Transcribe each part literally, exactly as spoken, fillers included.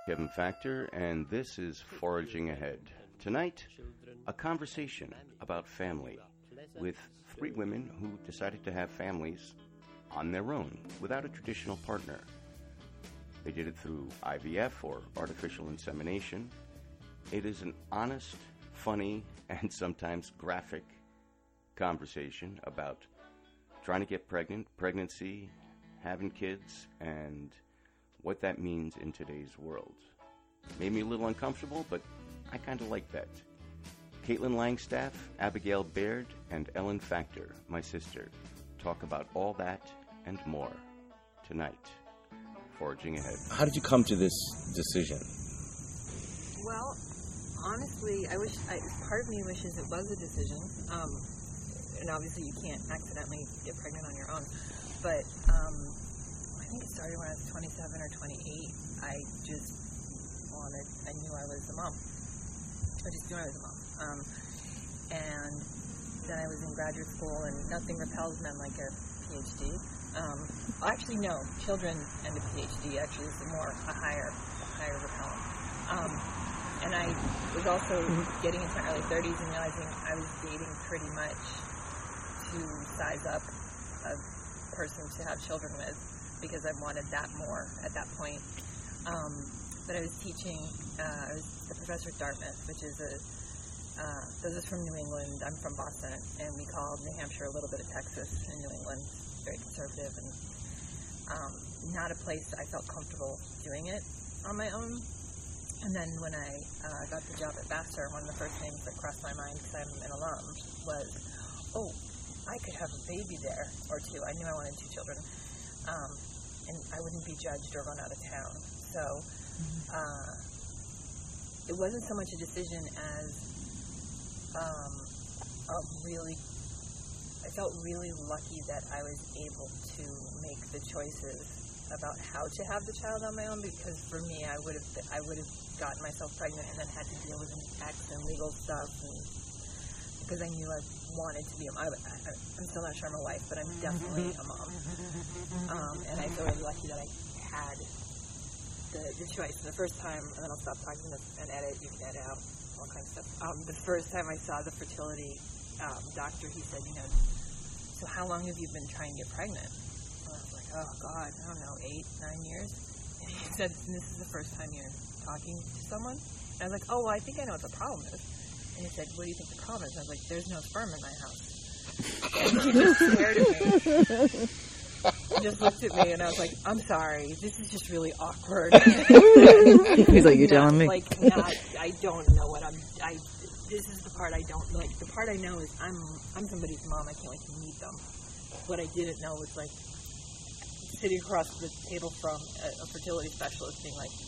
Kevin Factor, and this is Foraging Ahead. Tonight, a conversation about family with three women who decided to have families on their own without a traditional partner. They did it through I V F or artificial insemination. It is an honest, funny, and sometimes graphic conversation about trying to get pregnant, pregnancy, having kids, and what that means in today's world. Made me a little uncomfortable, but I kind of like that. Caitlin Langstaff, Abigail Baird, and Ellen Factor, my sister, talk about all that and more tonight. Foraging Ahead. How did you come to this decision? Well, honestly, I wish, I, part of me wishes it was a decision. Um, and obviously you can't accidentally get pregnant on your own. But um, I think it started when I was twenty-seven or twenty-eight. I just wanted, I knew I was the mom. I just knew I was the mom. Um, and then I was in graduate school, and nothing repels men like a PhD. Um, actually, no, children and a PhD actually is more a higher, a higher repellent. Um, and I was also getting into my early thirties and realizing I was dating pretty much to size up a person to have children with, because I wanted that more at that point. Um, but I was teaching, uh, I was the professor at Dartmouth, which is a, uh, this is from New England. I'm from Boston, and we call New Hampshire a little bit of Texas in New England. Very conservative, and um, not a place I felt comfortable doing it on my own. And then when I uh, got the job at Vassar, one of the first things that crossed my mind, because I'm an alum, was, oh, I could have a baby there, or two. I knew I wanted two children. Um, and I wouldn't be judged or run out of town. So uh, it wasn't so much a decision as um, a really, I felt really lucky that I was able to make the choices about how to have the child on my own, because for me, I would have I would have gotten myself pregnant and then had to deal with tax and legal stuff, and because I knew I wanted to be a mom. I, I, I'm still not sure I'm a wife, but I'm definitely a mom. Um, and I feel really lucky that I had the, the choice. And the first time, and then I'll stop talking and edit, you can edit out all kinds of stuff. Um, the first time I saw the fertility um, doctor, he said, you know, so how long have you been trying to get pregnant? And I was like, oh God, I don't know, eight, nine years? And he said, this is the first time you're talking to someone? And I was like, oh, well, I think I know what the problem is. And he said, what do you think the problem is? And I was like, there's no sperm in my house. And he just stared at me. He just looked at me, and I was like, I'm sorry, this is just really awkward. He's like, you're telling me? Like, not, I don't know what I'm, I, this is the part I don't, like, the part I know is I'm, I'm somebody's mom, I can't wait to meet them. What I didn't know was, like, sitting across the table from a, a fertility specialist being like,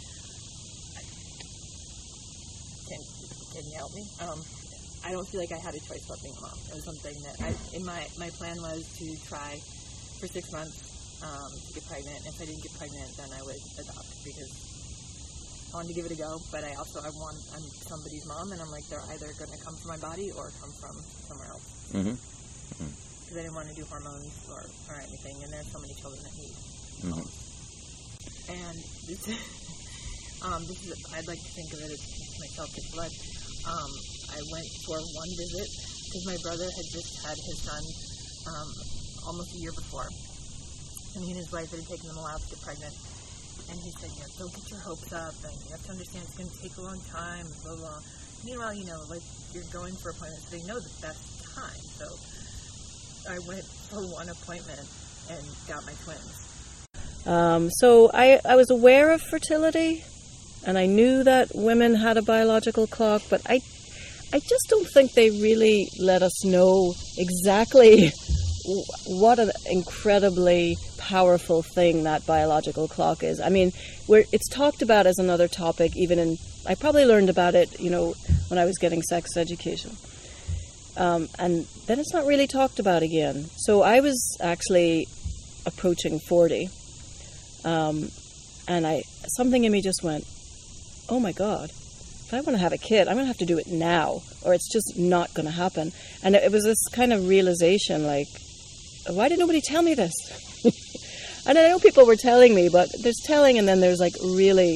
can, can you help me? Um, I don't feel like I had a choice about being a mom. It was something that I, in my, my plan was to try for six months um, to get pregnant. If I didn't get pregnant, then I would adopt, because I wanted to give it a go, but I also, I want, I'm somebody's mom, and I'm like, they're either going to come from my body or come from somewhere else. Mm-hmm. Because mm-hmm. I didn't want to do hormones or, or anything, and there's so many children that need mm-hmm. And this is, um, this is, I'd like to think of it as myself as blood. Um, I went for one visit, because my brother had just had his son um, almost a year before. And he and his wife had taken them a while to get pregnant. And he said, you know, don't get your hopes up, and you have to understand it's going to take a long time, blah, blah. Meanwhile, you know, like, you're going for appointments, they know the best time. So I went for one appointment and got my twins. Um, so I, I was aware of fertility, and I knew that women had a biological clock, but I, I just don't think they really let us know exactly what an incredibly powerful thing that biological clock is. I mean, we're, it's talked about as another topic, even in, I probably learned about it, you know, when I was getting sex education. Um, and then it's not really talked about again. So I was actually approaching forty. Um, and I, something in me just went, oh my God, if I want to have a kid, I'm going to have to do it now, or it's just not going to happen. And it, it was this kind of realization, like, why did nobody tell me this? And I know people were telling me, but there's telling, and then there's like really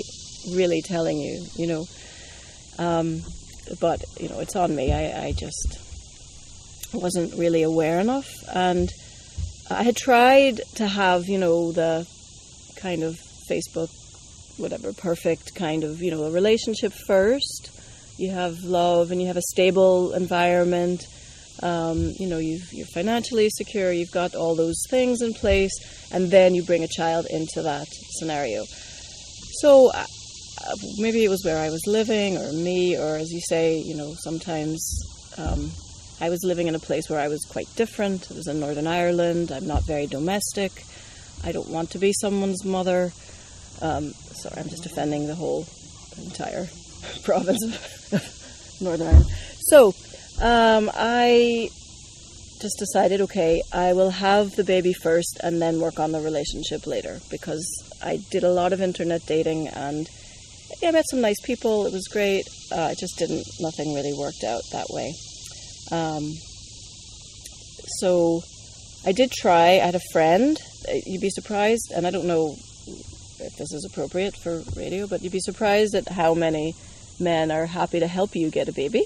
really telling you, you know. Um, but, you know, it's on me. I, I just wasn't really aware enough. And I had tried to have, you know, the kind of Facebook, whatever, perfect kind of, you know, a relationship first. You have love and you have a stable environment. Um, you know, you've, you're financially secure. You've got all those things in place. And then you bring a child into that scenario. So uh, maybe it was where I was living or me, or as you say, you know, sometimes um, I was living in a place where I was quite different. It was in Northern Ireland. I'm not very domestic. I don't want to be someone's mother. Um, sorry, I'm just defending the whole entire province of Northern Ireland. So um, I just decided, okay, I will have the baby first and then work on the relationship later, because I did a lot of internet dating and yeah, I met some nice people. It was great. Uh, it just didn't, nothing really worked out that way. Um, so I did try. I had a friend. You'd be surprised, and I don't know if this is appropriate for radio, but you'd be surprised at how many men are happy to help you get a baby.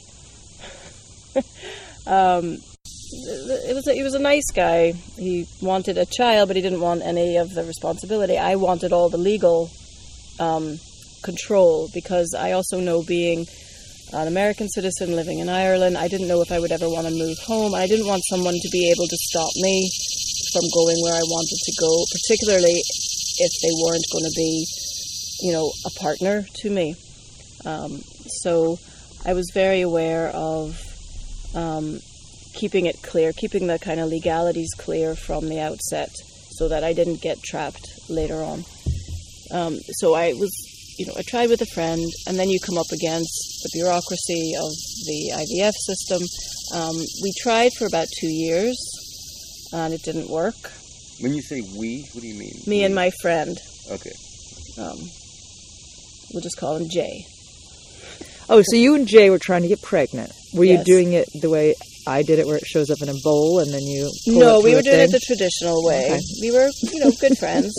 um, it was a, he was a nice guy. He wanted a child, but he didn't want any of the responsibility. I wanted all the legal um, control, because I also know, being an American citizen living in Ireland, I didn't know if I would ever want to move home. I didn't want someone to be able to stop me from going where I wanted to go, particularly if they weren't going to be, you know, a partner to me. Um, so I was very aware of um, keeping it clear, keeping the kind of legalities clear from the outset, so that I didn't get trapped later on. Um, so I was, you know, I tried with a friend, and then you come up against the bureaucracy of the I V F system. Um, we tried for about two years, and it didn't work. When you say we, what do you mean? Me we? and my friend. Okay. Um, we'll just call him Jay. Oh, so you and Jay were trying to get pregnant. Were Yes. you doing it the way I did it, where it shows up in a bowl and then you pull No, it we through were a doing thing? it the traditional way. Okay. We were, you know, good friends.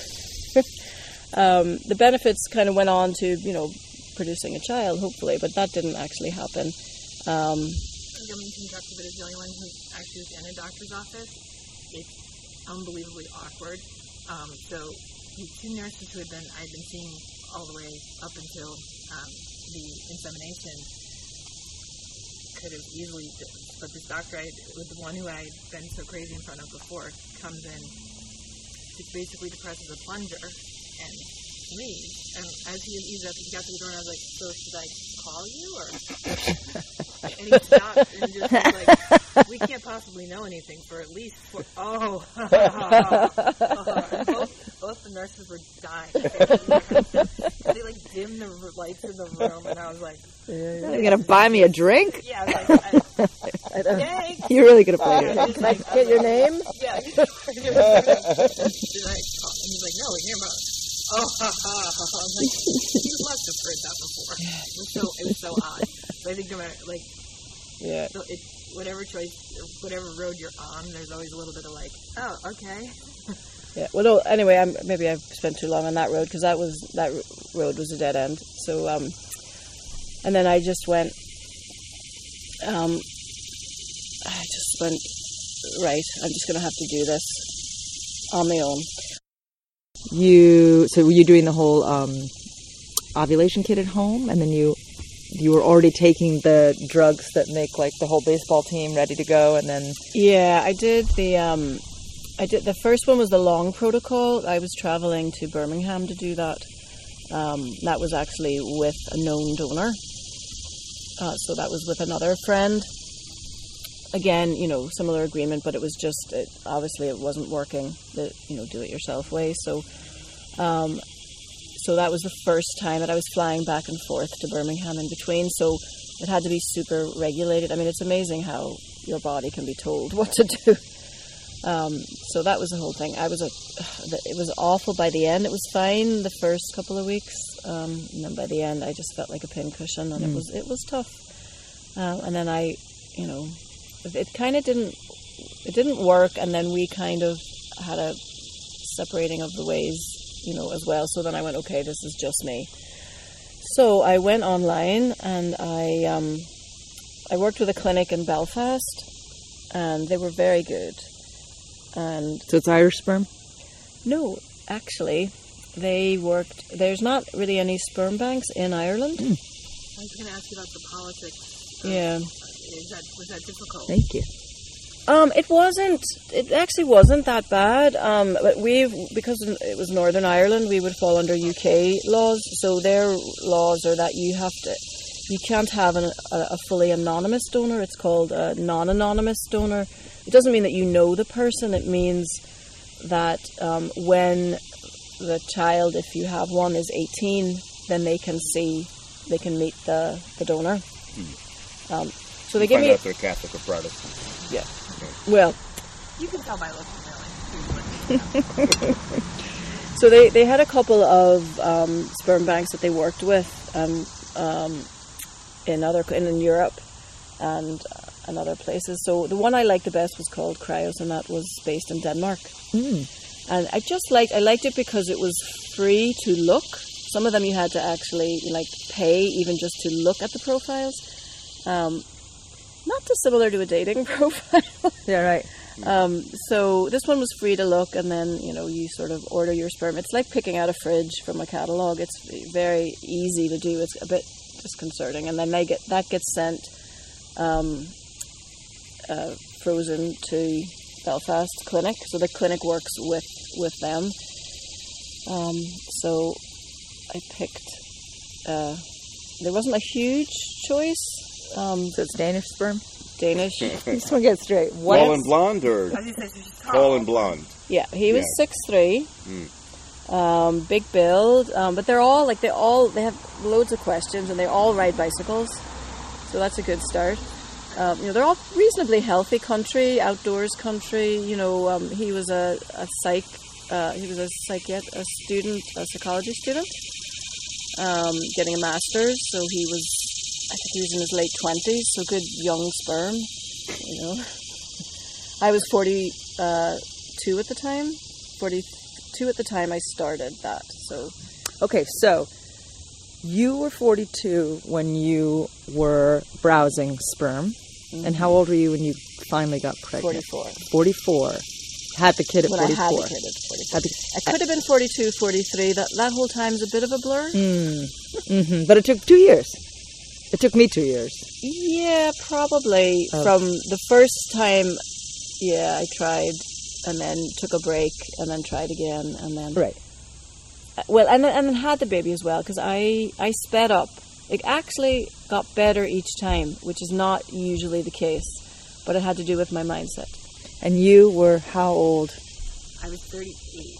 um, the benefits kind of went on to, you know, producing a child, hopefully, but that didn't actually happen. Um, I mean, conductor, but is the only one who actually was in a doctor's office. It's unbelievably awkward. Um, so the two nurses who had been, I'd been seeing all the way up until um, the insemination could have easily, but this doctor, I, was the one who I'd been so crazy in front of before, comes in, just basically depresses a plunger and leaves. And as he was eased up, he got to the door, and I was like, so should I call you, or? And he stopped and just was like, we can't possibly know anything for at least four, oh, and both, both the nurses were dying. They like dimmed the lights in the room, and I was like, Are you going to buy me a drink? yeah, I was like, I, thanks. You're really going to buy Yeah, it. just like, get your name? Yeah. And he's like, no, we're here about. Oh, ha, ha, ha. I was like, you must have heard that before. It was so, it was so odd. But I think no matter, like, Yeah. so it, whatever choice, whatever road you're on, there's always a little bit of like, oh, okay. Yeah. Well, no, anyway, I'm, maybe I've spent too long on that road, because that was that road was a dead end. So, um, and then I just went. Um, I just went. Right, I'm just going to have to do this on my own. You so were you doing the whole um, ovulation kit at home, and then you you were already taking the drugs that make like the whole baseball team ready to go, and then Yeah, I did the. Um, I did the first one was the long protocol. I was traveling to Birmingham to do that. Um, that was actually with a known donor. Uh, so that was with another friend. Again, you know, similar agreement, but it was just, it, obviously it wasn't working, the, you know, do-it-yourself way. So um, so that was the first time that I was flying back and forth to Birmingham in between. So it had to be super regulated. I mean, it's amazing how your body can be told what to do. Um, so that was the whole thing. I was a, it was awful by the end. It was fine the first couple of weeks, um, and then by the end, I just felt like a pincushion, and mm. it was it was tough. Uh, and then I, you know, it kind of didn't it didn't work, and then we kind of had a separating of the ways, you know, as well. So then I went, okay, this is just me. so I went online and I um, I worked with a clinic in Belfast, and they were very good. And So it's Irish sperm? no, actually, they worked. There's not really any sperm banks in Ireland. I was going to ask you about the politics. of- Yeah. Is that was that difficult? Thank you. Um, it wasn't. It actually wasn't that bad. Um, but we, because it was Northern Ireland, we would fall under U K laws. So their laws are that you have to, you can't have an, a, a fully anonymous donor. It's called a non-anonymous donor. It doesn't mean that you know the person. It means that um, when the child, if you have one, is eighteen, then they can see, they can meet the the donor. Um, so they give Find me. out if they're Catholic or Protestant. Yeah. Well. You can tell by looking, really. So they, they had a couple of um, sperm banks that they worked with um, um, in other in, in Europe and uh, and other places. So the one I liked the best was called Cryos, and that was based in Denmark. Mm. And I just liked I liked it because it was free to look. Some of them you had to actually like pay even just to look at the profiles. Um, not dissimilar to a dating profile. Yeah, right. Um, so this one was free to look, and then you know you sort of order your sperm. It's like picking out a fridge from a catalog. It's very easy to do. It's a bit disconcerting, and then they get that gets sent um, uh, frozen to Belfast Clinic. So the clinic works with with them. Um, so I picked. Uh, there wasn't a huge choice. Um, So it's Danish sperm? Danish. I just want to get straight. What Tall is- and blonde or As you said, she's tall. tall and blonde? Yeah, he was Yeah. six three, um, big build, um, but they're all like they all they have loads of questions, and they all ride bicycles, so that's a good start. Um, you know, they're all reasonably healthy country, outdoors country. You know, um, he was a, a psych, uh, he was a psychiat, a student, a psychology student, um, getting a master's. So he was, I think he was in his late twenties, so good young sperm. You know, I was forty-two at the time. forty-two at the time I started that. So Okay, so you were forty-two when you were browsing sperm. And how old were you when you finally got pregnant? forty-four. forty-four. Had the kid at When forty-four. I had the kid at forty-four. Had the- I could have been forty-two, forty-three. That that whole time's a bit of a blur. Mm, hmm But it took two years. It took me two years. Yeah, probably. Oh. From the first time, yeah, I tried, and then took a break, and then tried again, and then... Right. Well, and then, and then had the baby as well, because I, I sped up. It actually got better each time, which is not usually the case, but it had to do with my mindset. And you were how old I was thirty-eight.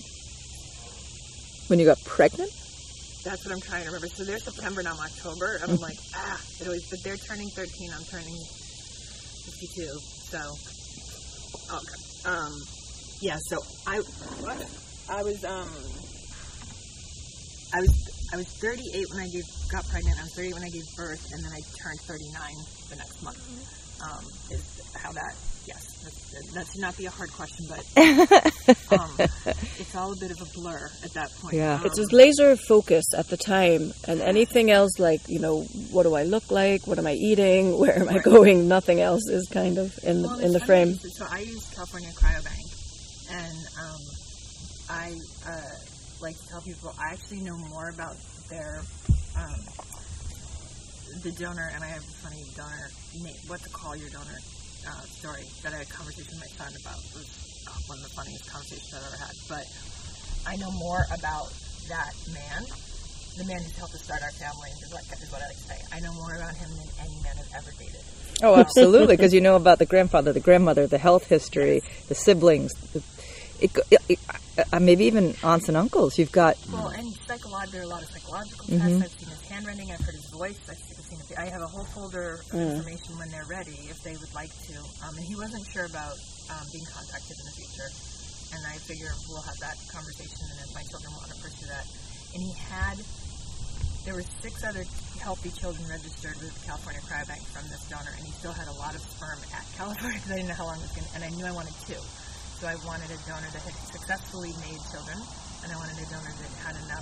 when you got pregnant? That's what I'm trying to remember. So they're September, now I'm October, and I'm like, ah, it always, but they're turning thirteen, I'm turning fifty-two, so, okay. Um, yeah, so I, what? I was, um, I was, I was thirty-eight when I gave, got pregnant, I was thirty-eight when I gave birth, and then I turned thirty-nine the next month, um, is how that, yes, that's, that should not be a hard question, but, um, it's all a bit of a blur at that point. Yeah. Um, It was laser focus at the time, and anything else like, you know, what do I look like? What am I eating? Where am I going? Nothing else is kind of in the, Well, in the it's frame. funny, So I use California Cryobank, and um, I uh, like to tell people I actually know more about their um, the donor, and I have a funny donor name, what to call your donor uh, story that I had a conversation with my son about. It was uh, one of the funniest conversations I've ever had. But I know more about that man, the man who helped us start our family, is what, is what I like to say. I know more about him than any man I've ever dated. Oh, absolutely, because you know about the grandfather, the grandmother, the health history, the siblings, the, it, it, it, uh, maybe even aunts and uncles. You've got... Well, and psycholo- there are a lot of psychological Mhm. tests. I've seen his handwriting. I've heard his voice. I've seen, I've seen his, I have a whole folder of information when they're ready, if they would like to. Um, and he wasn't sure about um, being contacted in the future. And I figure we'll have that conversation, and if my children want to pursue that. And he had, there were six other healthy children registered with California Cryobank from this donor, and he still had a lot of sperm at California because I didn't know how long it was going to, and I knew I wanted two. So I wanted a donor that had successfully made children, and I wanted a donor that had enough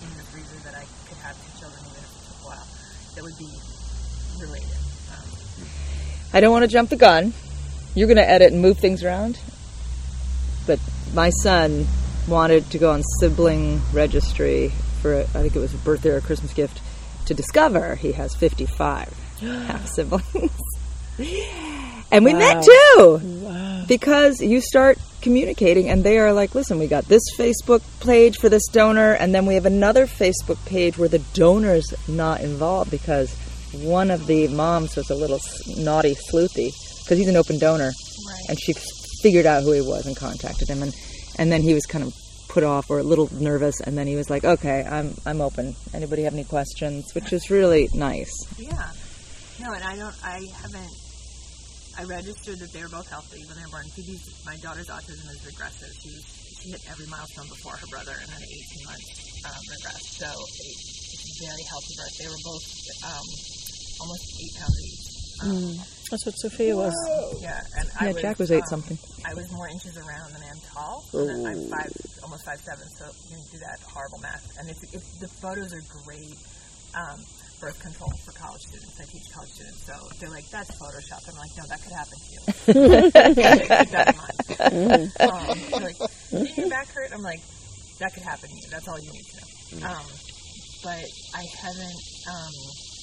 anything in the freezer that I could have two children, even if it took a while, that would be related. Um, I don't want to jump the gun. You're going to edit and move things around. But my son wanted to go on sibling registry for, a, I think it was a birthday or a Christmas gift, to discover he has fifty-five half siblings. And we Wow. met too. Wow. Because you start communicating and they are like, listen, we got this Facebook page for this donor, and then we have another Facebook page where the donor's not involved because one of the moms was a little naughty sleuthy because he's an open donor. right. And she figured out who he was and contacted him, and and then he was kind of put off or a little nervous, and then he was like, okay, I'm I'm open. Anybody have any questions? Which is really nice. Yeah. No, and I don't, I haven't, I registered that they were both healthy when they were born. Phoebe's, my daughter's autism is regressive. She was, she hit every milestone before her brother, and then at eighteen months um, regressed. So it, it's a very healthy birth. They were both um, almost eight pounds each. Um, Mm. That's what Sophia was. Yeah, and I Yeah, was, Jack was eight um, something. I was more inches around than I am tall. And I'm five, almost five seven. So you can do that horrible math. And it's, it's the photos are great. Um, birth control for college students. I teach college students, so they're like, "That's Photoshop." I'm like, "No, that could happen to you." Keep that in mind. Um, they're like, "Did your back hurt?" I'm like, "That could happen to you. That's all you need to know." Um, but I haven't. Um,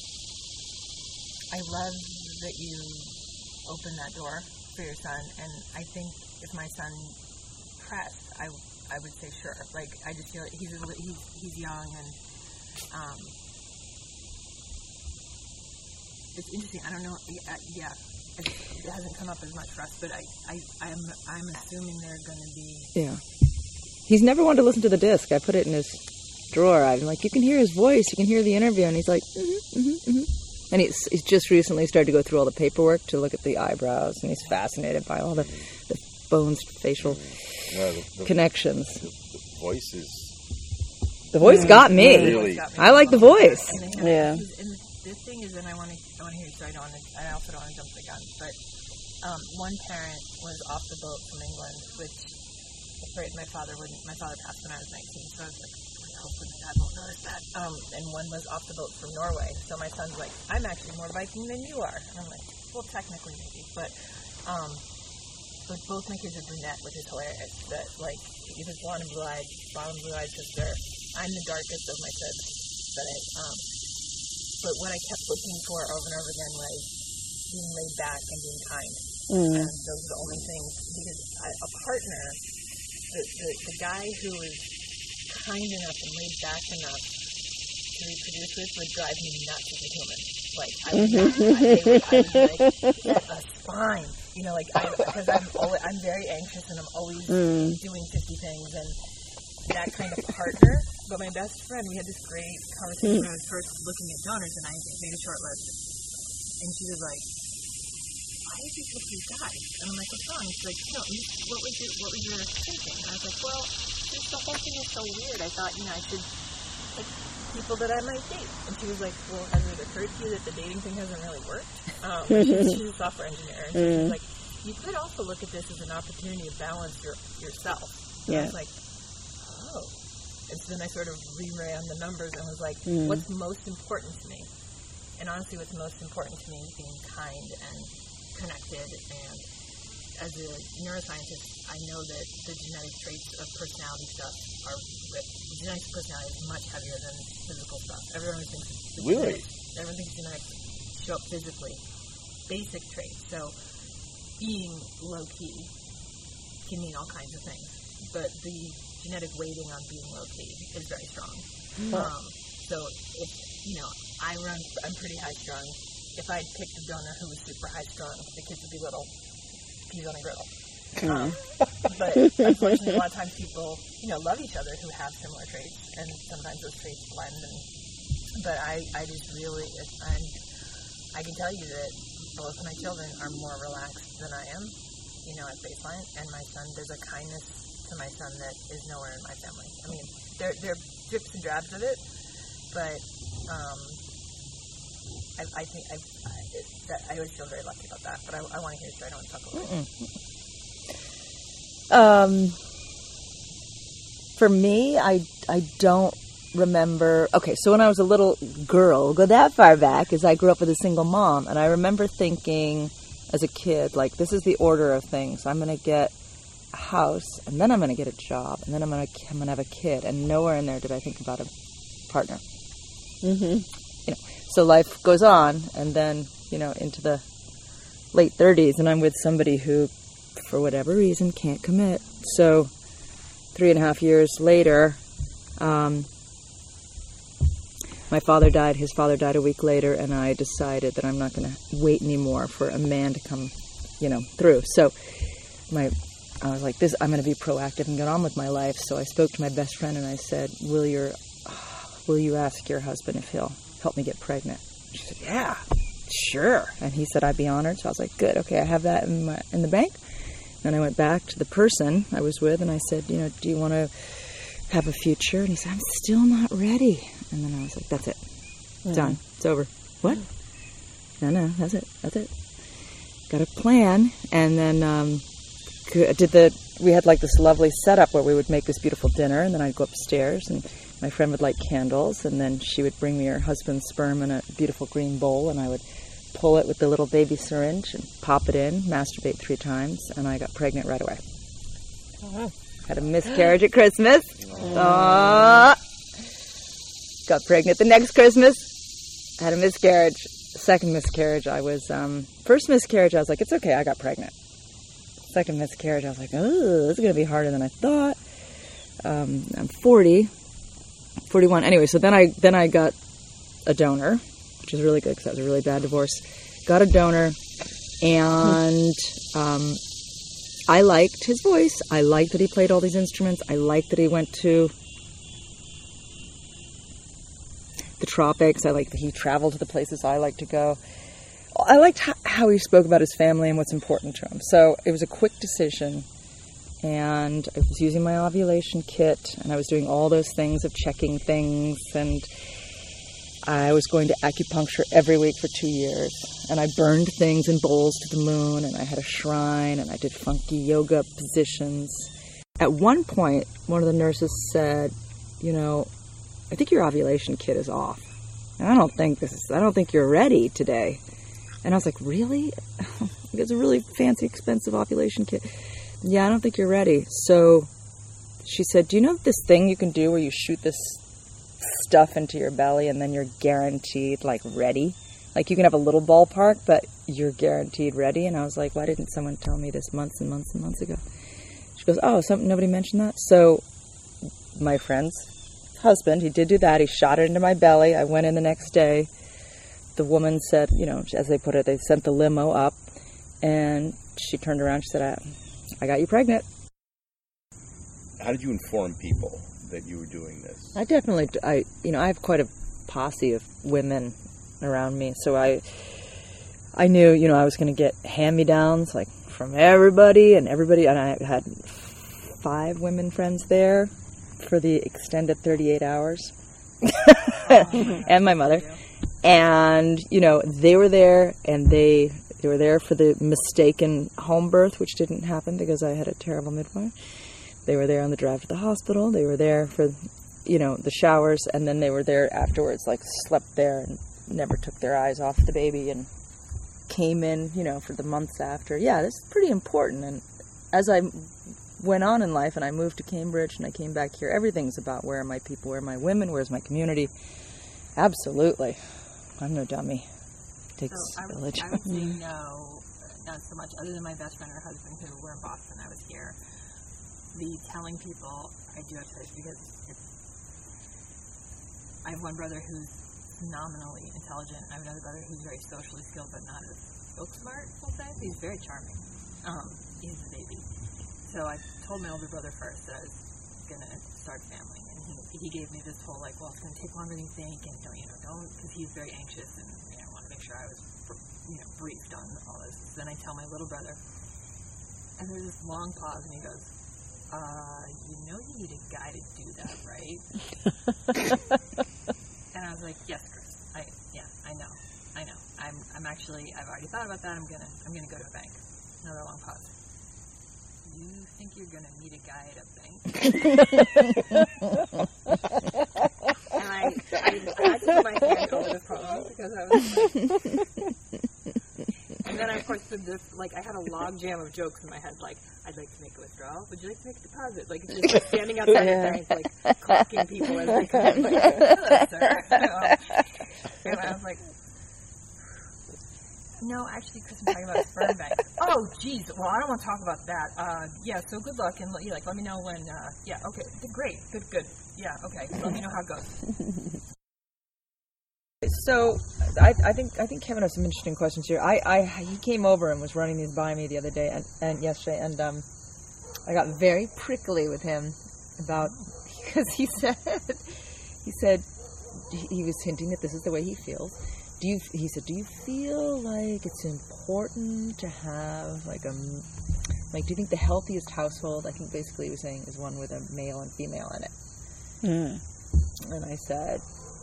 I love that you opened that door for your son, and I think if my son pressed, I I would say sure. Like I just feel like he's a, he's he's young and. Um, It's interesting. I don't know. Uh, yeah, it, it hasn't come up as much for us, but I, I, I'm, I'm assuming they're going to be. Yeah. He's never wanted to listen to the disc. I put it in his drawer. I'm like, you can hear his voice. You can hear the interview. And he's like, mm-hmm, mm-hmm, mm-hmm. And he's, he's just recently started to go through all the paperwork to look at the eyebrows. And he's fascinated by all the, the bones, facial No, the, the, connections. The, the voice is The voice got me. really. I like the voice. And they have, Yeah. And the thing is, and I want to, I want to hear it. So I don't. Want to, I also don't want to jump the gun. But um, one parent was off the boat from England, which afraid my father wouldn't. My father passed when I was nineteen, so I was like, hopefully dad won't notice that. Um, and one was off the boat from Norway. So my son's like, I'm actually more Viking than you are. And I'm like, well, technically maybe, but um, but both my kids are brunette, which is hilarious. That like either blonde and blue eyed, blonde and blue eyed sister. I'm the darkest of my kids, but I um. But what I kept looking for over and over again was being laid back and being kind. Mm. And those are the only things, because I, a partner, the, the the guy who is kind enough and laid back enough to reproduce with would drive me nuts as a human. Like, I would not, I, I would like, a spine. You know, like, because I'm always, I'm very anxious and I'm always Mm. doing fifty things, and that kind of partner. But my best friend, we had this great conversation when I was first looking at donors, and I made a short list. And she was like, "Why did you pick these guys?" And I'm like, "What's wrong?" She's like, "No, what was your what was your thinking?" And I was like, "Well, just the whole thing is so weird. I thought, you know, I should pick people that I might date." And she was like, "Well, has it occurred to you that the dating thing hasn't really worked?" Um, she's, she's a software engineer, and so Mm. she's like, "You could also look at this as an opportunity to balance your yourself." And Yeah. I was like, "Oh." And so then I sort of reran the numbers and was like, Mm. what's most important to me? And honestly, what's most important to me is being kind and connected. And as a neuroscientist, I know that the genetic traits of personality stuff are, the genetic personality is much heavier than physical stuff. Everyone thinks it's Really? genetics, everyone thinks genetics show up physically. Basic traits. So being low-key can mean all kinds of things. But the genetic weighting on being low-key is very strong. Um, so if, you know, I run, I'm pretty high-strung. If I'd picked a donor who was super high-strung, the kids would be little peas on a griddle. Um, but unfortunately, a lot of times people, you know, love each other who have similar traits, and sometimes those traits blend. And but I, I just really, I'm, I can tell you that both of my children are more relaxed than I am, you know, at baseline. And my son, there's a kindness to my son that is nowhere in my family. I mean, there there are drips and drabs of it, but um, I, I think I, I, it, that, I always feel very lucky about that. But I, I want to hear you. I don't want to talk about it. Um, for me, I I don't remember, okay, so when I was a little girl, go that far back, is I grew up with a single mom, and I remember thinking as a kid, like, this is the order of things. I'm going to get a house, and then I'm going to get a job, and then I'm going to I'm going to have a kid, and nowhere in there did I think about a partner. Mm-hmm. You know, so life goes on, and then, you know, into the late thirties, and I'm with somebody who, for whatever reason, can't commit. So three and a half years later, um, my father died, his father died a week later, and I decided that I'm not going to wait anymore for a man to come, you know, through. So my, I was like, this, I'm going to be proactive and get on with my life. So I spoke to my best friend and I said, will your, will you ask your husband if he'll help me get pregnant? She said, yeah, sure. And he said, I'd be honored. So I was like, good, okay, I have that in my, in the bank. And I went back to the person I was with and I said, you know, do you want to have a future? And he said, I'm still not ready. And then I was like, that's it. Mm. Done. It's over. What? No, no, that's it. That's it. Got a plan. And then um, did the, we had like this lovely setup where we would make this beautiful dinner, and then I'd go upstairs and my friend would light candles, and then she would bring me her husband's sperm in a beautiful green bowl, and I would pull it with the little baby syringe and pop it in, masturbate three times, and I got pregnant right away. Oh. Had a miscarriage at Christmas. Oh. Got pregnant the next Christmas. Had a miscarriage. Second miscarriage, I was, um, first miscarriage, I was like, it's okay, I got pregnant. Second miscarriage, I was like, oh, this is going to be harder than I thought. Um, I'm forty, forty-one. Anyway, so then I, then I got a donor, which is really good because that was a really bad divorce. Got a donor, and um, I liked his voice. I liked that he played all these instruments. I liked that he went to the tropics. I liked that he traveled to the places I like to go. I liked how, how he spoke about his family and what's important to him. So it was a quick decision, and I was using my ovulation kit, and I was doing all those things of checking things, and I was going to acupuncture every week for two years, and I burned things in bowls to the moon, and I had a shrine, and I did funky yoga positions. At one point, one of the nurses said, you know, I think your ovulation kit is off. And I don't think this is, I don't think you're ready today. And I was like, really? It's a really fancy, expensive ovulation kit. Yeah, I don't think you're ready. So she said, do you know this thing you can do where you shoot this stuff into your belly and then you're guaranteed, like, ready? Like, you can have a little ballpark, but you're guaranteed ready. And I was like, why didn't someone tell me this months and months and months ago? She goes, oh, something, nobody mentioned that? So my friend's husband, he did do that. He shot it into my belly. I went in the next day. The woman said, you know, as they put it, they sent the limo up, and she turned around. She said, I, I got you pregnant. How did you inform people that you were doing this? I definitely, I, you know, I have quite a posse of women around me, so I, I knew, you know, I was going to get hand-me-downs, like, from everybody, and everybody, and I had five women friends there for the extended thirty-eight hours, and my mother, and, you know, they were there, and they, they were there for the mistaken home birth, which didn't happen because I had a terrible midwife. They were there on the drive to the hospital. They were there for, you know, the showers, and then they were there afterwards, like, slept there and never took their eyes off the baby and came in, you know, for the months after. Yeah, this is pretty important. And as I went on in life and I moved to Cambridge and I came back here, everything's about where are my people, where are my women, where's my community. Absolutely. I'm no dummy. It takes so I would, village. I would say no, not so much, other than my best friend and her husband who were in Boston. I was here. The telling people, I do have to say, because it's, I have one brother who's phenomenally intelligent. I have another brother who's very socially skilled, but not as book smart, we'll say. He's very charming. Um, he's a baby. So I told my older brother first that I was going to start family. And he, he gave me this whole, like, well, it's going to take longer than you think, and don't, you know, don't, because he's very anxious, and, you know, I want to make sure I was, you know, briefed on all this. So then I tell my little brother, and there's this long pause, and he goes, uh, you know you need a guy to do that, right? And I was like, yes, Chris. I, yeah, I know. I know. I'm, I'm actually, I've already thought about that. I'm gonna, I'm gonna go to a bank. Another long pause. You think you're gonna meet a guy at a bank? I had to put my hand over this problem because I was like... And then, of course, the, the, like, I had a log jam of jokes in my head, like, I'd like to make a withdrawal. Would you like to make a deposit? Like, it's just like standing outside Yeah. the bank, like, clocking people as they come in, like, hello, sir. And I was like, no, actually, Chris, I'm talking about a sperm bank. Oh, geez. Well, I don't want to talk about that. Uh, yeah, so good luck, and let, you like, let me know when, uh, yeah, okay, great, good, good. Yeah, okay, let me know how it goes. So, I, I think I think Kevin has some interesting questions here. I, I he came over and was running these by me the other day and, and yesterday, and um, I got very prickly with him about because he said he said he was hinting that this is the way he feels. Do you? He said, do you feel like it's important to have like a like? Do you think the healthiest household? I think basically he was saying is one with a male and female in it. Mm. And I said,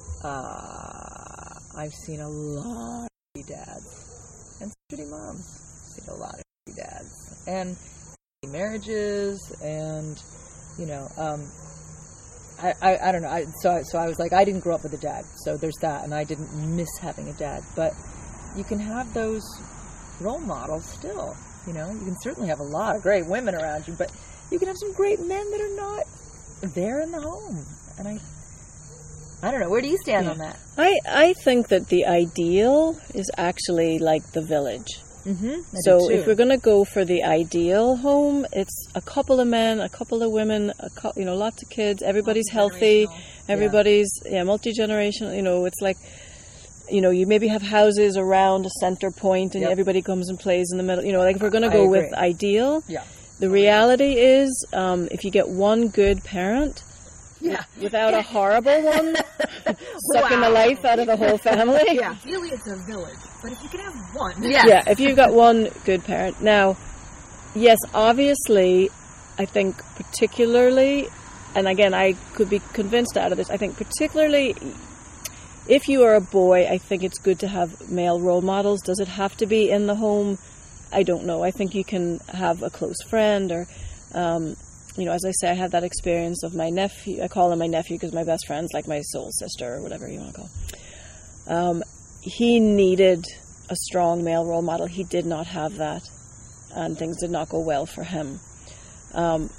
uh, I've seen a lot of shitty dads and shitty moms. I've seen a lot of shitty dads and shitty marriages, and you know, um, I, I, I don't know. I, so, so I was like, I didn't grow up with a dad, so there's that, and I didn't miss having a dad. But you can have those role models still. You know, you can certainly have a lot of great women around you, but you can have some great men that are not there in the home. And I, I don't know. Where do you stand Yeah. on that? I, I think that the ideal is actually like the village. Mm-hmm. So if we're going to go for the ideal home, it's a couple of men, a couple of women, a co- you know, lots of kids, everybody's healthy, everybody's yeah, multi-generational, you know, it's like, you know, you maybe have houses around a center point and Yep. everybody comes and plays in the middle, you know, like if we're going to I go agree. with ideal, Yeah. the reality is um, if you get one good parent, Yeah. without a horrible one, sucking the life out of the whole family. Yeah. Ideally, it's a village, but if you can have one. Yes. Yeah, if you've got one good parent. Now, yes, obviously, I think particularly, and again, I could be convinced out of this, I think particularly if you are a boy, I think it's good to have male role models. Does it have to be in the home? I don't know. I think you can have a close friend or, um, you know, as I say, I had that experience of my nephew. I call him my nephew because my best friend's like my soul sister or whatever you want to call him. Um, he needed a strong male role model. He did not have that, and things did not go well for him. Um,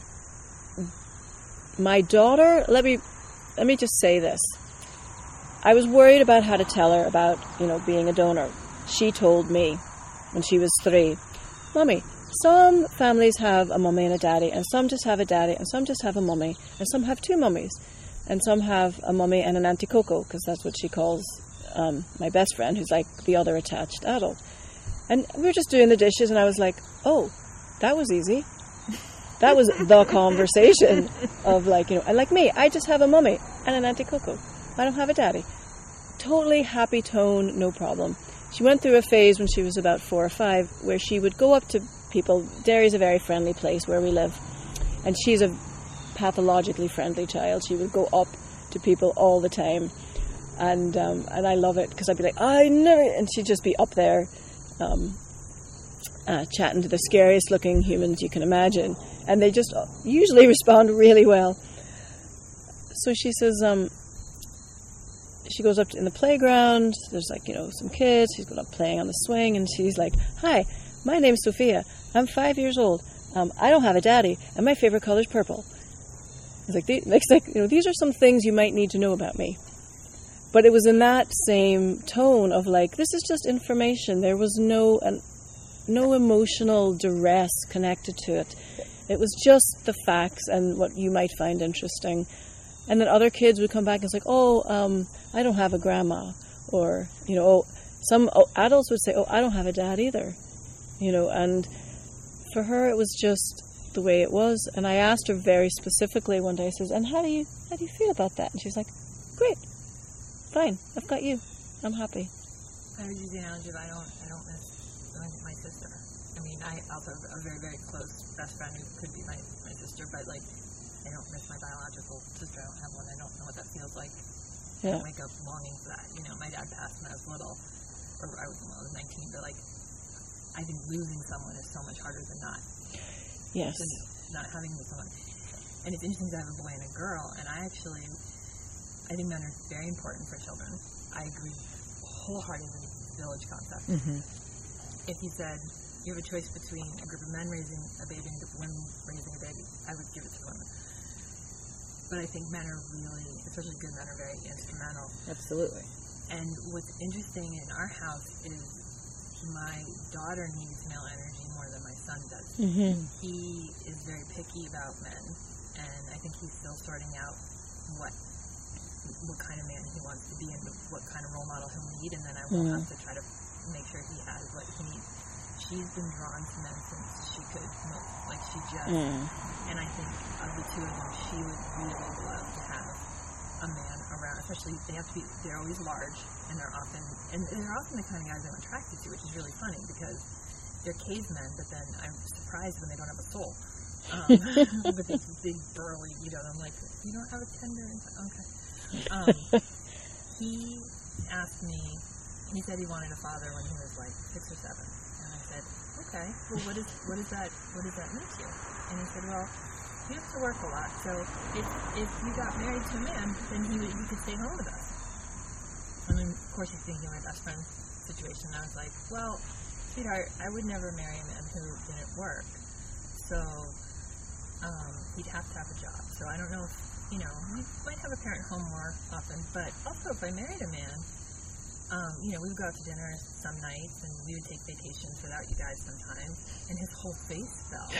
my daughter, let me let me just say this. I was worried about how to tell her about, you know, being a donor. She told me when she was three, Mommy, some families have a mummy and a daddy, and some just have a daddy, and some just have a mummy, and some have two mummies, and some have a mummy and an Auntie Coco, because that's what she calls um, my best friend, who's like the other attached adult. And we were just doing the dishes, and I was like, oh, that was easy. That was the conversation of like, you know, and like me, I just have a mummy and an Auntie Coco. I don't have a daddy. Totally happy tone, no problem. She went through a phase when she was about four or five where she would go up to people. Derry's a very friendly place where we live, and she's a pathologically friendly child. She would go up to people all the time, and um, and I love it because I'd be like, I never, and she'd just be up there um, uh, chatting to the scariest looking humans you can imagine, and they just usually respond really well. So she says, um, she goes up in the playground, there's like, you know, some kids, she's going up playing on the swing, and she's like, hi, my name's Sophia, I'm five years old, um, I don't have a daddy, and my favorite color is purple. It's like, it's like, you know, these are some things you might need to know about me. But it was in that same tone of like, this is just information. There was no, an, no emotional duress connected to it. It was just the facts and what you might find interesting. And then other kids would come back and it's like, oh, um, I don't have a grandma. Or, you know, oh, some oh, adults would say, oh, I don't have a dad either. You know, and for her it was just the way it was. And I asked her very specifically one day, I says, and how do you how do you feel about that? And she's like, great, fine, I've got you. I'm happy. I would use the analogy of I don't, I don't miss my sister. I mean, I also have a very, very close best friend who could be my, my sister, but like, I don't miss my biological sister. I don't have one. I don't know what that feels like. Yeah. I don't wake up longing for that. You know, my dad passed when I was little, or I was, when I was nineteen, but like, I think losing someone is so much harder than not. Yes. Than not having someone. And it's interesting to have a boy and a girl, and I actually, I think men are very important for children. I agree wholeheartedly with the village concept. Mm-hmm. If you said you have a choice between a group of men raising a baby and a group of women raising a baby, I would give it to women. But I think men are really, especially good men, are very instrumental. Absolutely. And what's interesting in our house is my daughter needs male energy more than my son does. Mm-hmm. He is very picky about men, and I think he's still sorting out what what kind of man he wants to be and what kind of role model he'll need, and then I will Mm. have to try to make sure he has what he needs. She's been drawn to men since she could move, like she just, Mm. and I think of the two of them, she would really love to have a man around, especially they have to be, they're always large, and they're often, and they're often the kind of guys I'm attracted to, which is really funny, because they're cavemen, but then I'm surprised when they don't have a soul. Um, but they big, burly, you know, I'm like, you don't have a tender, okay. Um, he asked me, he said he wanted a father when he was like six or seven, and I said, okay, well, what is, what is that, what does that mean to you? And he said, well, you have to work a lot, so if, if you got married to a man, then he would, you could stay home with us. And then, of course, he's thinking of my best friend's situation, and I was like, well, sweetheart, I would never marry a man who didn't work, so um, he'd have to have a job. So I don't know if, you know, we might have a parent home more often, but also if I married a man, um, you know, we would go out to dinner some nights, and we would take vacations without you guys sometimes, and his whole face fell.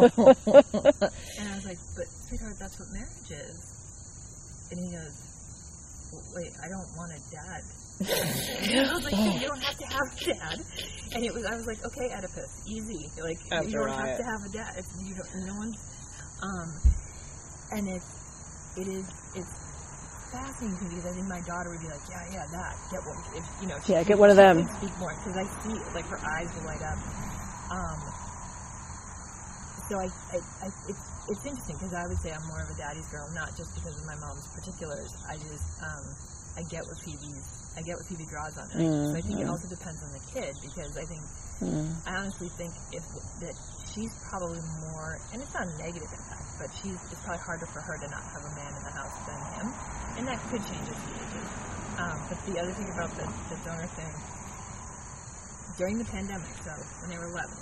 And I was like, but sweetheart, that's what marriage is. And he goes, well, wait, I don't want a dad. And I was like, you don't have to have a dad. And it was, I was like, okay, Oedipus, easy. Like, That's you don't right. have to have a dad. It's, you don't, no one, um, and it's, it is, it's fascinating to me, because I think my daughter would be like, yeah, yeah, that, get one. If, you know, she Yeah, could- get one of she them. could speak more, because I see, like, her eyes will light up. Um, so I, I, I it's, it's interesting, because I would say I'm more of a daddy's girl, not just because of my mom's particulars. I just, um, I get what Phoebe's, I get what Phoebe draws on. And Mm, so I think it mm. also depends on the kid, because I think, Mm. I honestly think if that she's probably more, and it's not a negative impact, but she's, it's probably harder for her to not have a man in the house than him, and that could change as she ages. Um, but the other thing about the, the donor thing, during the pandemic, so when they were eleven,